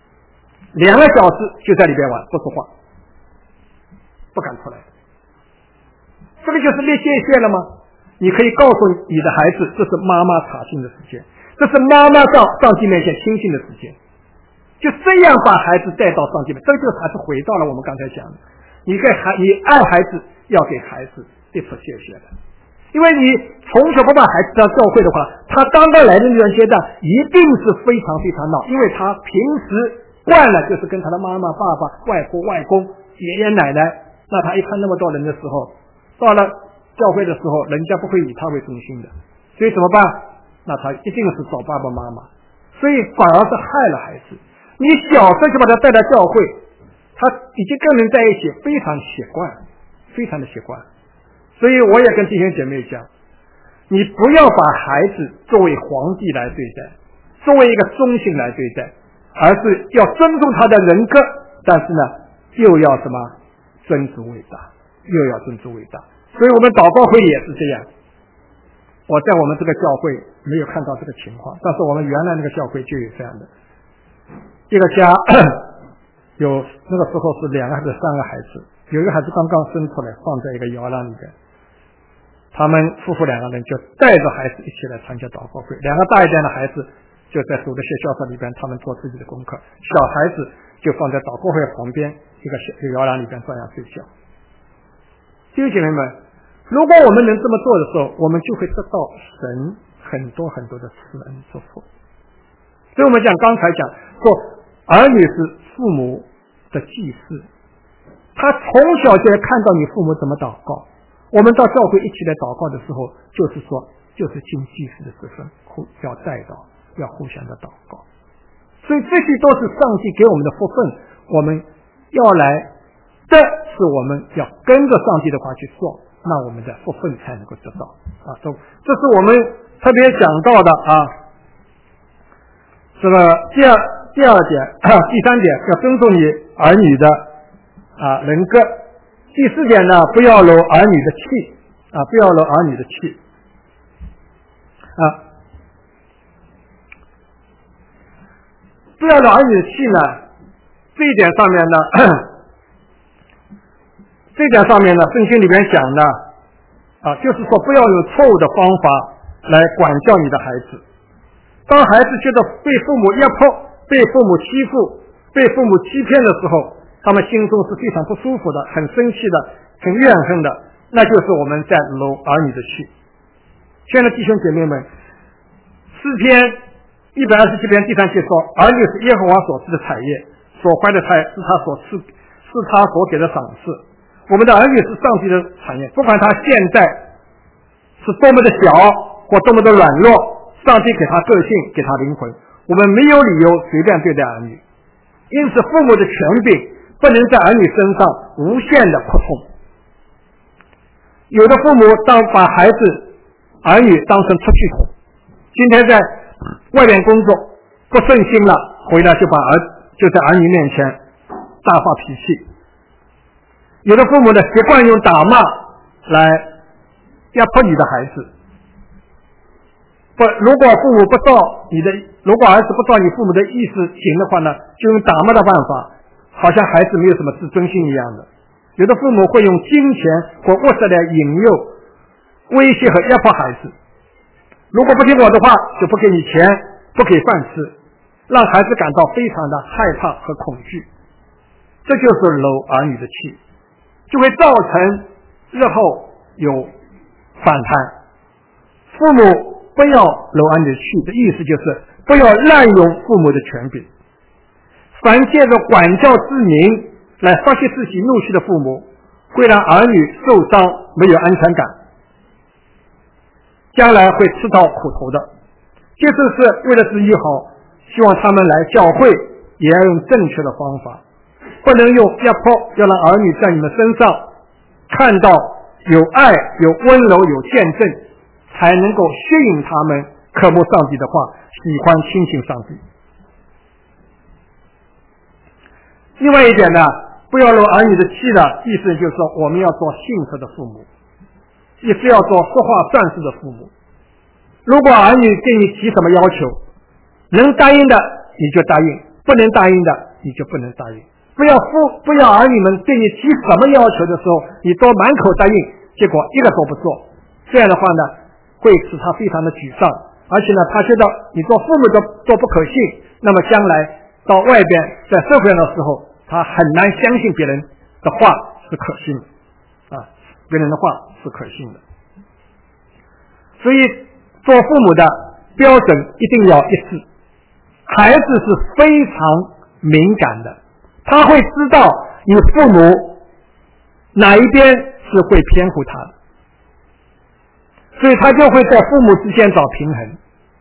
，2个小时就在里边玩，不说话，不敢出来。这个就是列界限了吗？你可以告诉你的孩子，这是妈妈查经的时间，这是妈妈到上帝面前亲近的时间。就这样把孩子带到上帝面前，这就还是回到了我们刚才讲的，你爱孩子要给孩子一次界限的。因为你从小不把孩子当教会的话，他刚刚来的那段阶段一定是非常非常闹，因为他平时惯了就是跟他的妈妈、爸爸、外婆、外公、爷爷奶奶，那他一看那么多人的时候，到了教会的时候，人家不会以他为中心的，所以怎么办？那他一定是找爸爸妈妈，所以反而是害了孩子。你小时候就把他带到教会，他已经跟人在一起，非常习惯，非常的习惯。所以我也跟弟兄姐妹讲，你不要把孩子作为皇帝来对待，作为一个中心来对待，而是要尊重他的人格，但是呢，又要什么？尊主为大，又要尊主为大。所以我们祷告会也是这样。我在我们这个教会没有看到这个情况，但是我们原来那个教会就有这样的一个家，有那个时候是2个还是3个孩子，有一个孩子刚刚生出来，放在一个摇篮里边。他们夫妇2个人就带着孩子一起来参加祷告会，2个大一点的孩子就在主的学校里边，他们做自己的功课，小孩子就放在祷告会旁边一个摇篮里边照样睡觉。弟兄姐妹们，如果我们能这么做的时候，我们就会得到神很多很多的慈恩祝福。所以我们刚才讲说，儿女是父母的祭司，他从小就看到你父母怎么祷告。我们到教会一起来祷告的时候，就是尽祭司的职分，要带到，要互相的祷告。所以这些都是上帝给我们的福分，我们要来的是我们要跟着上帝的话去做，那我们的福分才能够得到啊。这是我们特别讲到的啊。这个第二点，第3点要尊重你儿女的人格。第4点呢，不要搂儿女的气不要搂儿女的气不要搂儿女的气呢，这一点上面呢，圣经里面讲的就是说不要用错误的方法来管教你的孩子。当孩子觉得被父母压迫、被父母欺负、被父母欺骗的时候，他们心中是非常不舒服的，很生气的，很怨恨的，那就是我们在搂儿女的气。亲爱的弟兄姐妹们，诗篇127篇第3节说，儿女是耶和华所赐的产业，所怀的胎是他所给的赏赐。我们的儿女是上帝的产业，不管他现在是多么的小或多么的软弱，上帝给他个性，给他灵魂，我们没有理由随便对待儿女。因此父母的权柄不能在儿女身上无限的扩充。有的父母把儿女当成出气筒，今天在外面工作不顺心了，回来就在儿女面前大发脾气。有的父母呢，习惯用打骂来压迫你的孩子， 如果父母不照如果儿子不照你父母的意思行的话呢，就用打骂的办法，好像孩子没有什么自尊心一样的。有的父母会用金钱或物质来引诱、威胁和压迫孩子，如果不听我的话，就不给你钱，不给饭吃，让孩子感到非常的害怕和恐惧。这就是搂儿女的气，就会造成日后有反弹。父母不要搂儿女的气的意思就是不要滥用父母的权柄。凡借着管教之名来发泄自己怒气的父母，会让儿女受伤，没有安全感，将来会吃到苦头的。即使是为了自己好，希望他们来教会也要用正确的方法，不能用压迫，要让儿女在你们身上看到有爱、有温柔、有见证，才能够吸引他们渴慕上帝的话，喜欢亲近上帝。另外一点呢，不要搂儿女的气的意思就是说，我们要做信实的父母，也是要做说话算数的父母。如果儿女对你提什么要求，能答应的你就答应，不能答应的你就不能答应。不要儿女们对你提什么要求的时候，你都满口答应，结果一个都不做。这样的话呢，会使他非常的沮丧，而且呢，他觉得你做父母都不可信，那么将来到外边在社会上的时候，他很难相信别人的话是可信的啊，别人的话是可信的。所以做父母的标准一定要一致。孩子是非常敏感的，他会知道你父母哪一边是会偏护他的，所以他就会在父母之间找平衡。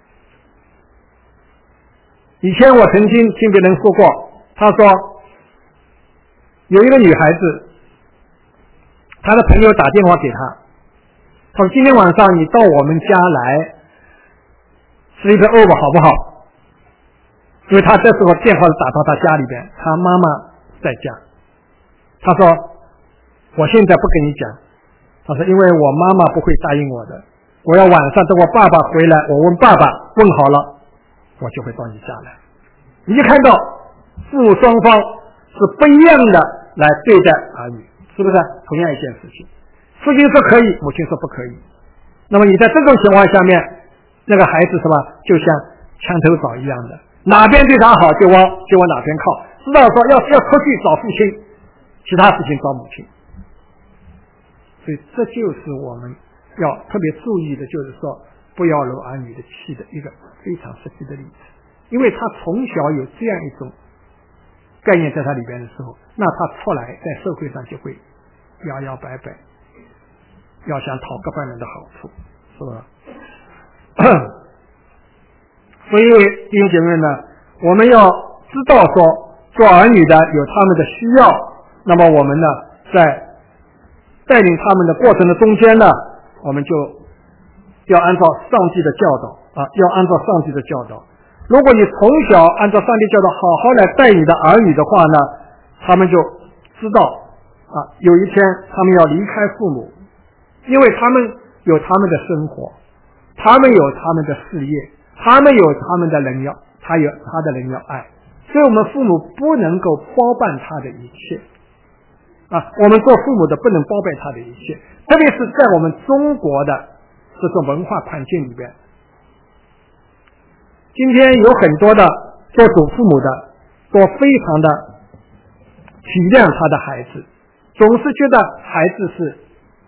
以前我曾经听别人说过，他说有一个女孩子，她的朋友打电话给她，他说今天晚上你到我们家来sleep over 好不好？因为他这时候电话是打到他家里边，他妈妈在家。他说我现在不跟你讲，他说因为我妈妈不会答应我的，我要晚上等我爸爸回来，我问爸爸问好了，我就会到你家来。你就看到父母双方是不一样的来对待儿女，是不是同样一件事情？父亲说可以，母亲说不可以。那么你在这种情况下面，那个孩子是吧，就像墙头草一样的，哪边对他好就往哪边靠，知道说要出去找父亲，其他事情找母亲。所以这就是我们要特别注意的，就是说不要搂儿女的气的一个非常实际的例子。因为他从小有这样一种概念在他里边的时候，那他出来在社会上就会摇摇摆摆，要想讨各方面的好处，是吧？所以弟兄姐妹呢，我们要知道说做儿女的有他们的需要，那么我们呢在带领他们的过程的中间呢，我们就要按照上帝的教导要按照上帝的教导。如果你从小按照上帝教导好好来带你的儿女的话呢，他们就知道有一天他们要离开父母，因为他们有他们的生活，他们有他们的事业，他们有他们的人要，他有他的人要爱，所以我们父母不能够包办他的一切我们做父母的不能包办他的一切，特别是在我们中国的这种文化环境里边。今天有很多的做祖父母的都非常的体谅他的孩子，总是觉得孩子是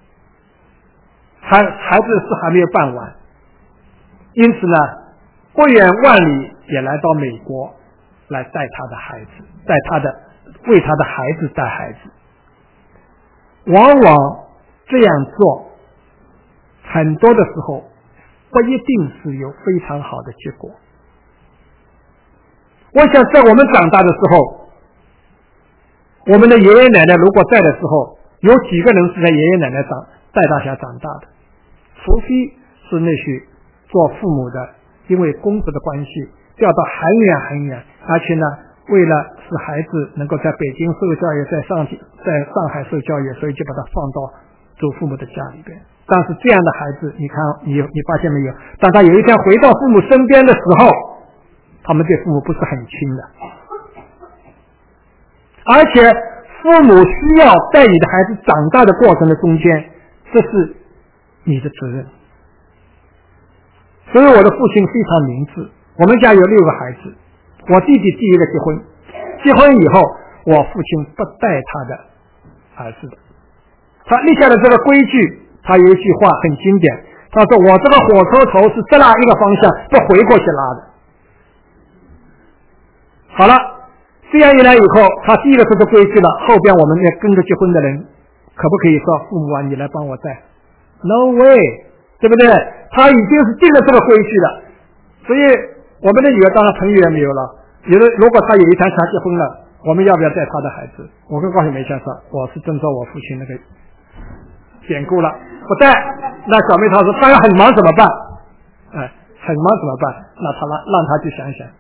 还没有办完，因此呢不远万里也来到美国来带他的孩子，为他的孩子带孩子。往往这样做很多的时候不一定是有非常好的结果。我想在我们长大的时候，我们的爷爷奶奶如果在的时候，有几个人是在爷爷奶奶带大家长大的，除非是那些做父母的因为工作的关系调到很远很远，而且呢为了使孩子能够在北京受教育，在上海受教育，所以就把他放到祖父母的家里边。 但是这样的孩子，你看你发现没有？当他有一天回到父母身边的时候，他们对父母不是很亲的，而且父母需要在你的孩子长大的过程的中间，这是你的责任。所以我的父亲非常明智，我们家有6个孩子，我弟弟第一个结婚，结婚以后我父亲不带他的儿子的，他立下的这个规矩，他有一句话很经典，他说我这个火车头是只拉一个方向，不回过去拉的。好了，这样一来以后，他第一个这个规矩了，后边我们要跟着结婚的人可不可以说父母啊你来帮我带？ No way， 对不对？他已经是定了这个规矩了。所以我们的女儿当然朋友也没有了，如果他有一天想结婚了，我们要不要带他的孩子？我跟高小梅先生，我是遵照我父亲那个典故了，不带。那小梅她说当然很忙怎么办？很忙怎么办？那让他去想想，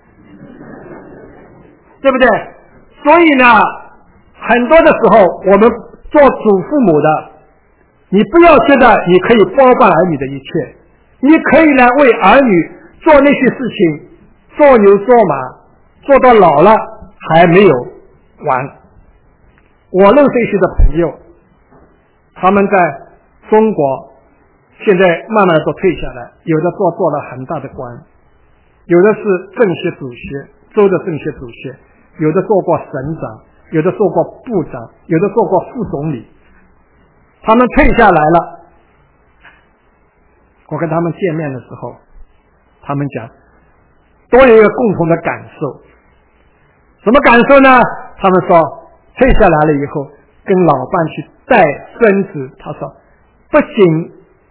对不对？所以呢，很多的时候我们做祖父母的，你不要觉得你可以包办儿女的一切，你可以来为儿女做那些事情，做牛做马，做到老了还没有完。我认识一些的朋友，他们在中国现在慢慢都退下来，有的做了很大的官，有的是政协主席，州的政协主席，有的做过省长，有的做过部长，有的做过副总理。他们退下来了，我跟他们见面的时候，他们讲都有一个共同的感受。什么感受呢？他们说退下来了以后跟老伴去带孙子，他说不仅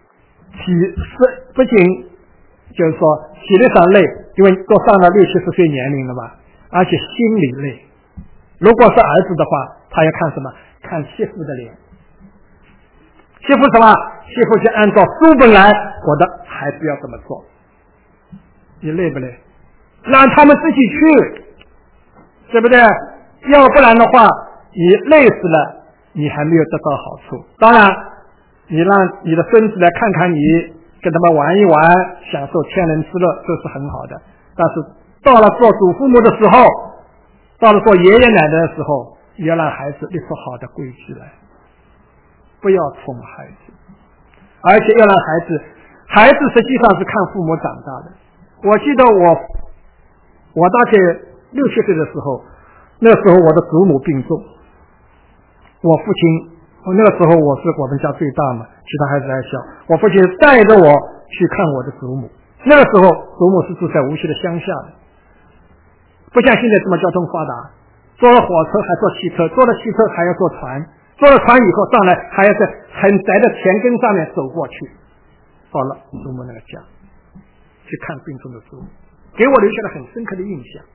就是说体力上累，因为都上了60-70岁年龄了嘛，而且心里累。如果是儿子的话，他要看什么？看媳妇的脸。媳妇什么？媳妇就按照书本来，我的孩子要怎么做？你累不累？让他们自己去，对不对？要不然的话，你累死了，你还没有得到好处。当然，你让你的孙子来看看你，跟他们玩一玩，享受天伦之乐，这是很好的。但是到了做祖父母的时候，到了做爷爷奶奶的时候，要让孩子立出好的规矩来，不要宠孩子，而且要让孩子实际上是看父母长大的。我记得我大概6-7岁的时候，那时候我的祖母病重，我父亲，那个时候我是我们家最大嘛，其他孩子还小，我父亲带着我去看我的祖母。那个时候祖母是住在无锡的乡下的，不像现在这么交通发达，坐了火车还坐汽车，坐了汽车还要坐船，坐了船以后上来还要在很窄的田埂上面走过去，到了祖母那个家去看病重的祖母，给我留下了很深刻的印象。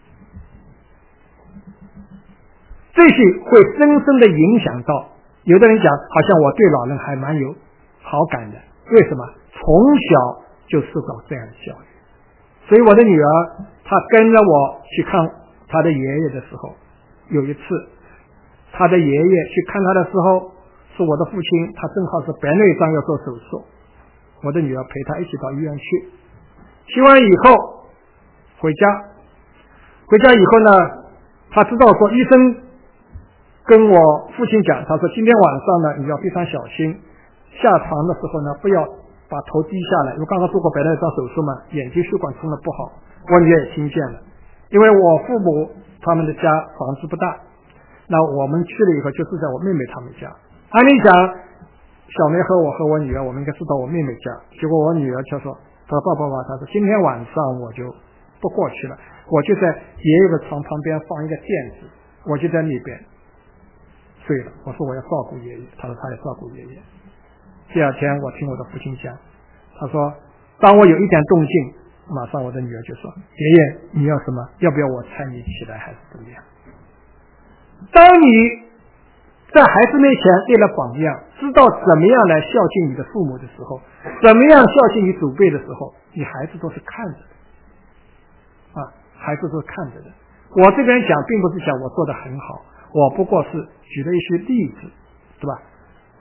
这些会深深的影响到，有的人讲好像我对老人还蛮有好感的，为什么？从小就受到这样的教育。所以我的女儿她跟着我去看她的爷爷的时候，有一次她的爷爷去看她的时候，是我的父亲，他正好是白内障要做手术，我的女儿陪他一起到医院去，去完以后回家以后呢，他知道说医生跟我父亲讲，他说今天晚上呢你要非常小心，下床的时候呢不要把头低下来，因为刚刚做过白内障手术嘛，眼睛血管冲的不好。我女儿也听见了，因为我父母他们的家房子不大，那我们去了以后就住在我妹妹他们家。按理讲小梅和我女儿我们应该住到我妹妹家，结果我女儿就说，她说爸爸，她说今天晚上我就不过去了，我就在爷爷的床旁边放一个垫子，我就在那边睡了。我说我要照顾爷爷，他说他也照顾爷爷。第二天我听我的父亲讲，他说当我有一点动静，马上我的女儿就说，爷爷你要什么？要不要我搀你起来还是怎么样？当你在孩子面前立了榜样，知道怎么样来孝敬你的父母的时候，怎么样孝敬你祖辈的时候，你孩子都是看着的孩子都是看着的。我这边讲并不是讲我做得很好，我不过是举了一些例子，对吧？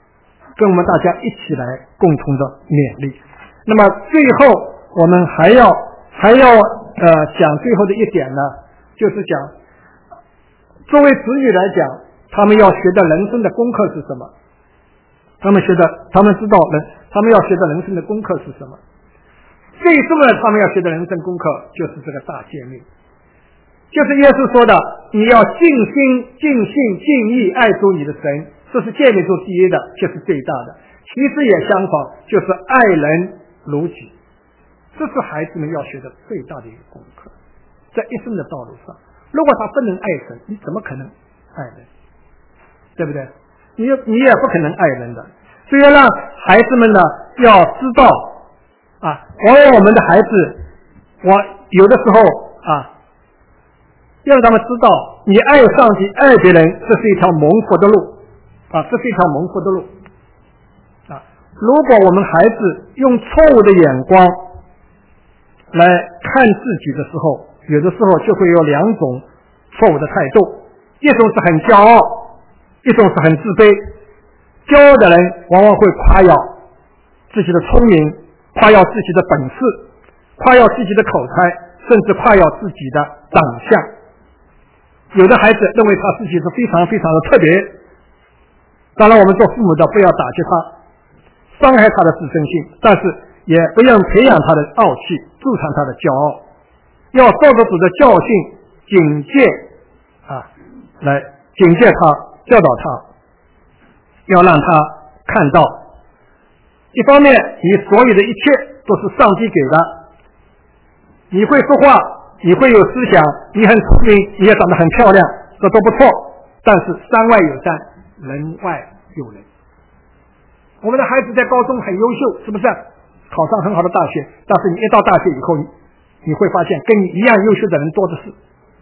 跟我们大家一起来共同的勉励。那么最后我们还要讲最后的一点呢，就是讲作为子女来讲，他们要学的人生的功课是什么？他们知道他们要学的人生的功课是什么？最重要的他们要学的人生功课就是这个大诫命，就是耶稣说的，你要尽心尽性尽意爱主你的神，这是诫命中第一的，就是最大的。其实也相仿，就是爱人如己，这是孩子们要学的最大的一个功课。在一生的道路上，如果他不能爱神，你怎么可能爱人？对不对？你也不可能爱人的。所以让孩子们呢要知道啊，往往我们的孩子，我有的时候啊，要让他们知道，你爱上帝爱别人，这是一条蒙福的路啊，这是一条蒙福的路啊。如果我们孩子用错误的眼光来看自己的时候，有的时候就会有两种错误的态度，一种是很骄傲，一种是很自卑。骄傲的人往往会夸耀自己的聪明，夸耀自己的本事，夸耀自己的口才，甚至夸耀自己的长相。有的孩子认为他自己是非常非常的特别，当然我们做父母的不要打击他，伤害他的自尊心，但是也不要培养他的傲气，助长他的骄傲，要照着主的教训警戒来警戒他，教导他，要让他看到，一方面你所有的一切都是上帝给的，你会说话，你会有思想，你很聪明，你也长得很漂亮，这都不错，但是山外有山，人外有人。我们的孩子在高中很优秀，是不是考上很好的大学，但是你一到大学以后，你会发现跟你一样优秀的人多的是，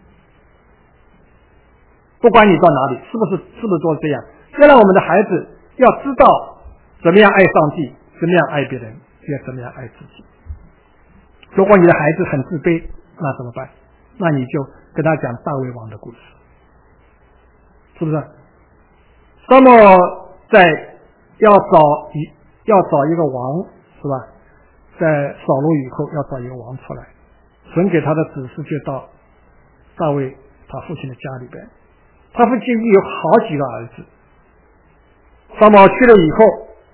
不管你到哪里，是不是都是这样？要让我们的孩子要知道怎么样爱上帝，怎么样爱别人，也怎么样爱自己。如果你的孩子很自卑，那怎么办？那你就跟他讲大卫王的故事，是不是？那么在要找一个王，是吧？在扫罗以后要找一个王出来，神给他的指示就到大卫他父亲的家里边，他父亲有好几个儿子，撒母耳去了以后，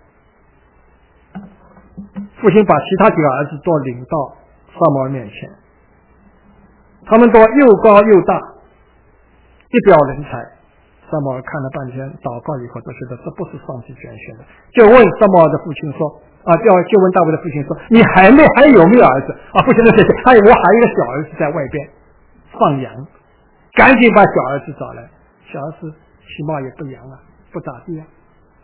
父亲把其他几个儿子都领到撒母耳面前，他们都又高又大，一表人才。撒母耳看了半天，祷告以后就觉得这不是上帝拣选的，就问撒母耳的父亲说就问大卫的父亲说，你还有没有儿子啊？父亲说我还有一个小儿子在外边放羊，赶紧把小儿子找来。小儿子起码也不羊啊，不咋地啊。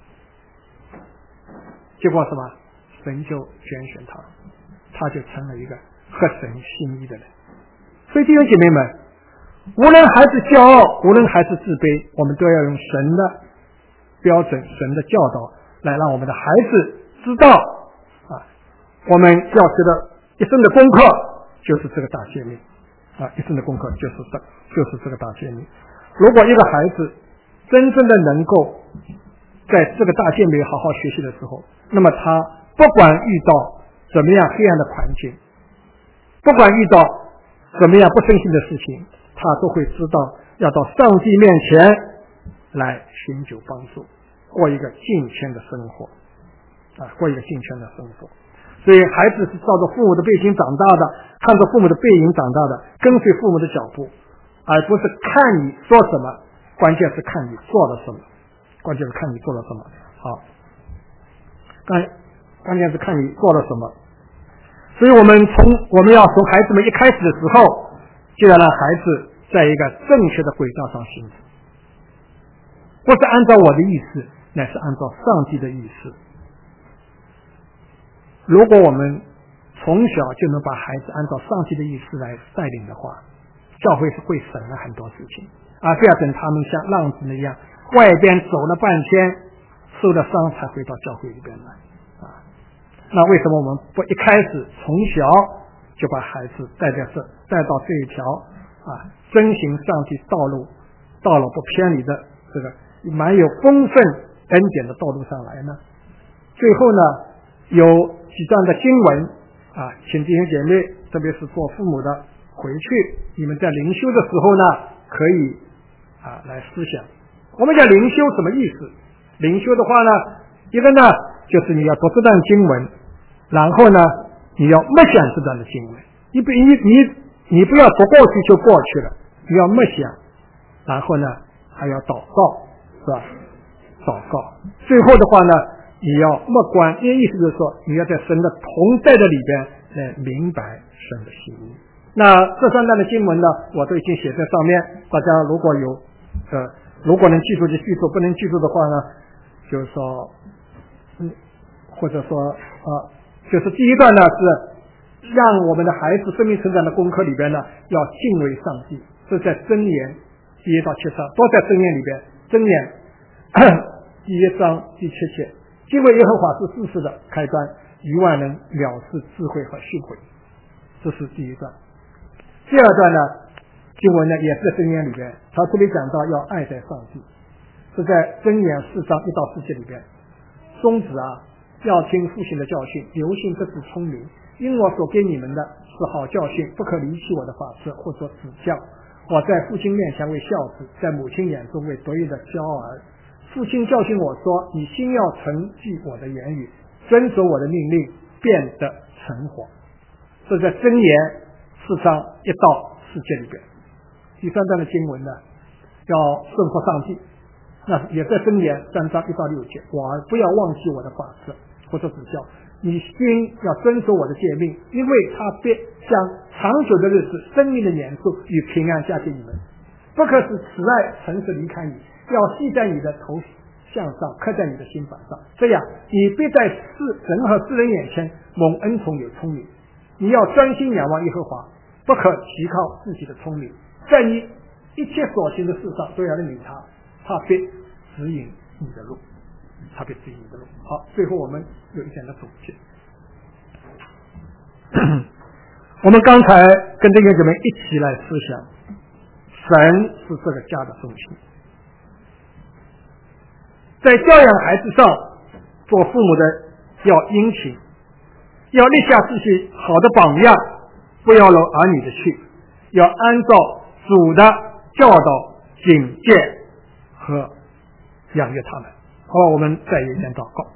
结果什么？神就拣选他，他就成了一个合神心意的人。所以弟兄姐妹们，无论孩子骄傲，无论孩子自卑，我们都要用神的标准，神的教导来让我们的孩子知道我们要学的一生的功课就是这个大诫命一生的功课就是这个大诫命。如果一个孩子真正的能够在这个大诫命好好学习的时候，那么他不管遇到怎么样黑暗的环境，不管遇到怎么样不顺心的事情，他都会知道要到上帝面前来寻求帮助，过一个敬虔的生活过一个敬虔的生活。所以孩子是照着父母的背景长大的，看着父母的背影长大的，跟随父母的脚步，而不是看你说什么，关键是看你做了什么，关键是看你做了什么。好，关键是看你做了什么。所以我们要从孩子们一开始的时候，就要让孩子在一个正确的轨道上行走，不是按照我的意思，乃是按照上帝的意思。如果我们从小就能把孩子按照上帝的意思来带领的话，教会是会省了很多事情不要等他们像浪子那样外边走了半天受了伤才回到教会里边来那为什么我们不一开始从小就把孩子带到这一条遵行上帝道路不偏离的这个蛮有丰盛恩典的道路上来呢？ 最后呢，有几段的经文请弟兄姐妹，特别是做父母的回去，你们在灵修的时候呢，可以来思想。我们讲灵修什么意思？灵修的话呢，一个呢就是你要读这段经文，然后呢你要默想这段的经文，你不要读过去就过去了，你要默想，然后呢还要祷告，是吧？祷告。最后的话呢，你要默观，因为意思就是说你要在神的同在的里边来明白神的心意。那这3段的经文呢，我都已经写在上面，大家如果有如果能记住就记住，不能记住的话呢，就是说或者说就是第一段呢是让我们的孩子生命成长的功课里边呢，要敬畏上帝，这在箴言1到7章都在箴言里边。箴言第1章第7节，敬畏耶和华是世事的开端，愚妄人藐视智慧和训诲。这是第一段。第二段呢，经文呢也是在箴言里边，他这里讲到要爱在上帝，是在箴言4章1到4节里边。宗子要听父亲的教训，留心这是聪明，因我所给你们的是好教训，不可离弃我的法则或者指教。我在父亲面前为孝子，在母亲眼中为得意的骄傲儿。父亲教训我说，你心要承记我的言语，遵守我的命令，变得诚活。这在箴言4章1到4节里边。第3段的经文呢，要顺服上帝，那也在箴言3章1到6节。我儿不要忘记我的法则或者指教，你心要遵守我的诫命，因为他必将长久的日子、生命的年数与平安加给你们。不可使慈爱诚实离开你，要系在你的头项上，刻在你的心板上，这样你必在人和世人眼前蒙恩宠有聪明。你要专心仰望耶和华，不可依靠自己的聪明，在你一切所行的事上都要认明他，他必指引你的路，他必指引你的路。好，最后我们有一点的总结。我们刚才跟弟兄姊妹一起来思想，神是这个家的中心。在教养孩子上，做父母的要殷勤，要立下自己好的榜样，不要漏儿女的去，要按照主的教导警戒和养育他们。好，我们再一点祷告。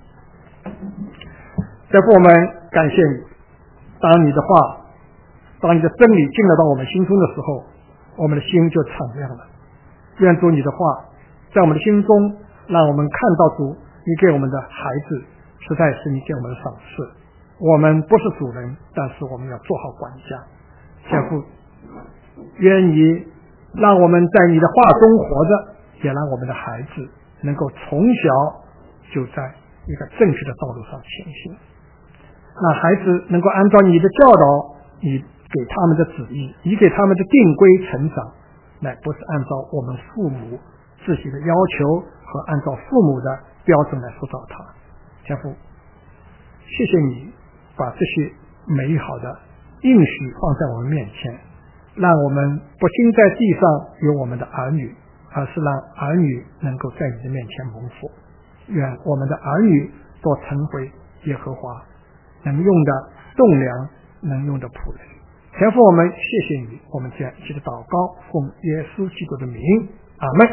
再父，我们感谢你，当你的话，当你的真理进入到我们心中的时候，我们的心就敞亮了。愿主你的话在我们的心中，让我们看到主你给我们的孩子实在是你给我们的赏赐。我们不是主人，但是我们要做好管家。天父，愿你让我们在你的话中活着，也让我们的孩子能够从小就在一个正确的道路上前行，让孩子能够按照你的教导，你给他们的旨意，你给他们的定规成长，乃不是按照我们父母自己的要求和按照父母的标准来塑造他。天父，谢谢你把这些美好的应许放在我们面前，让我们不仅在地上有我们的儿女，而是让儿女能够在你的面前蒙福。愿我们的儿女都成为耶和华能用的栋梁，能用的仆人。天父，我们谢谢你，我们这样一起的祷告，奉耶稣基督的名，阿们。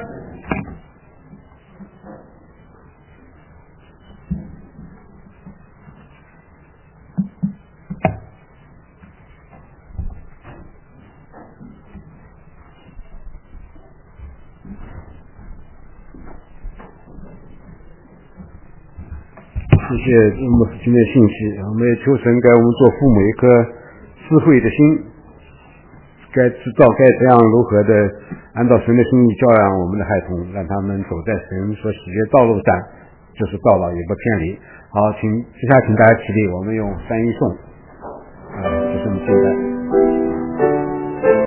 谢谢牧师今天的信息，我们也求神给我们做父母一颗智慧的心，该知道该怎样如何的按照神的心意教养我们的孩童，让他们走在神所喜悦道路上，就是到老也不偏离。好，接下来请大家起立，我们用3一颂，就这么简单。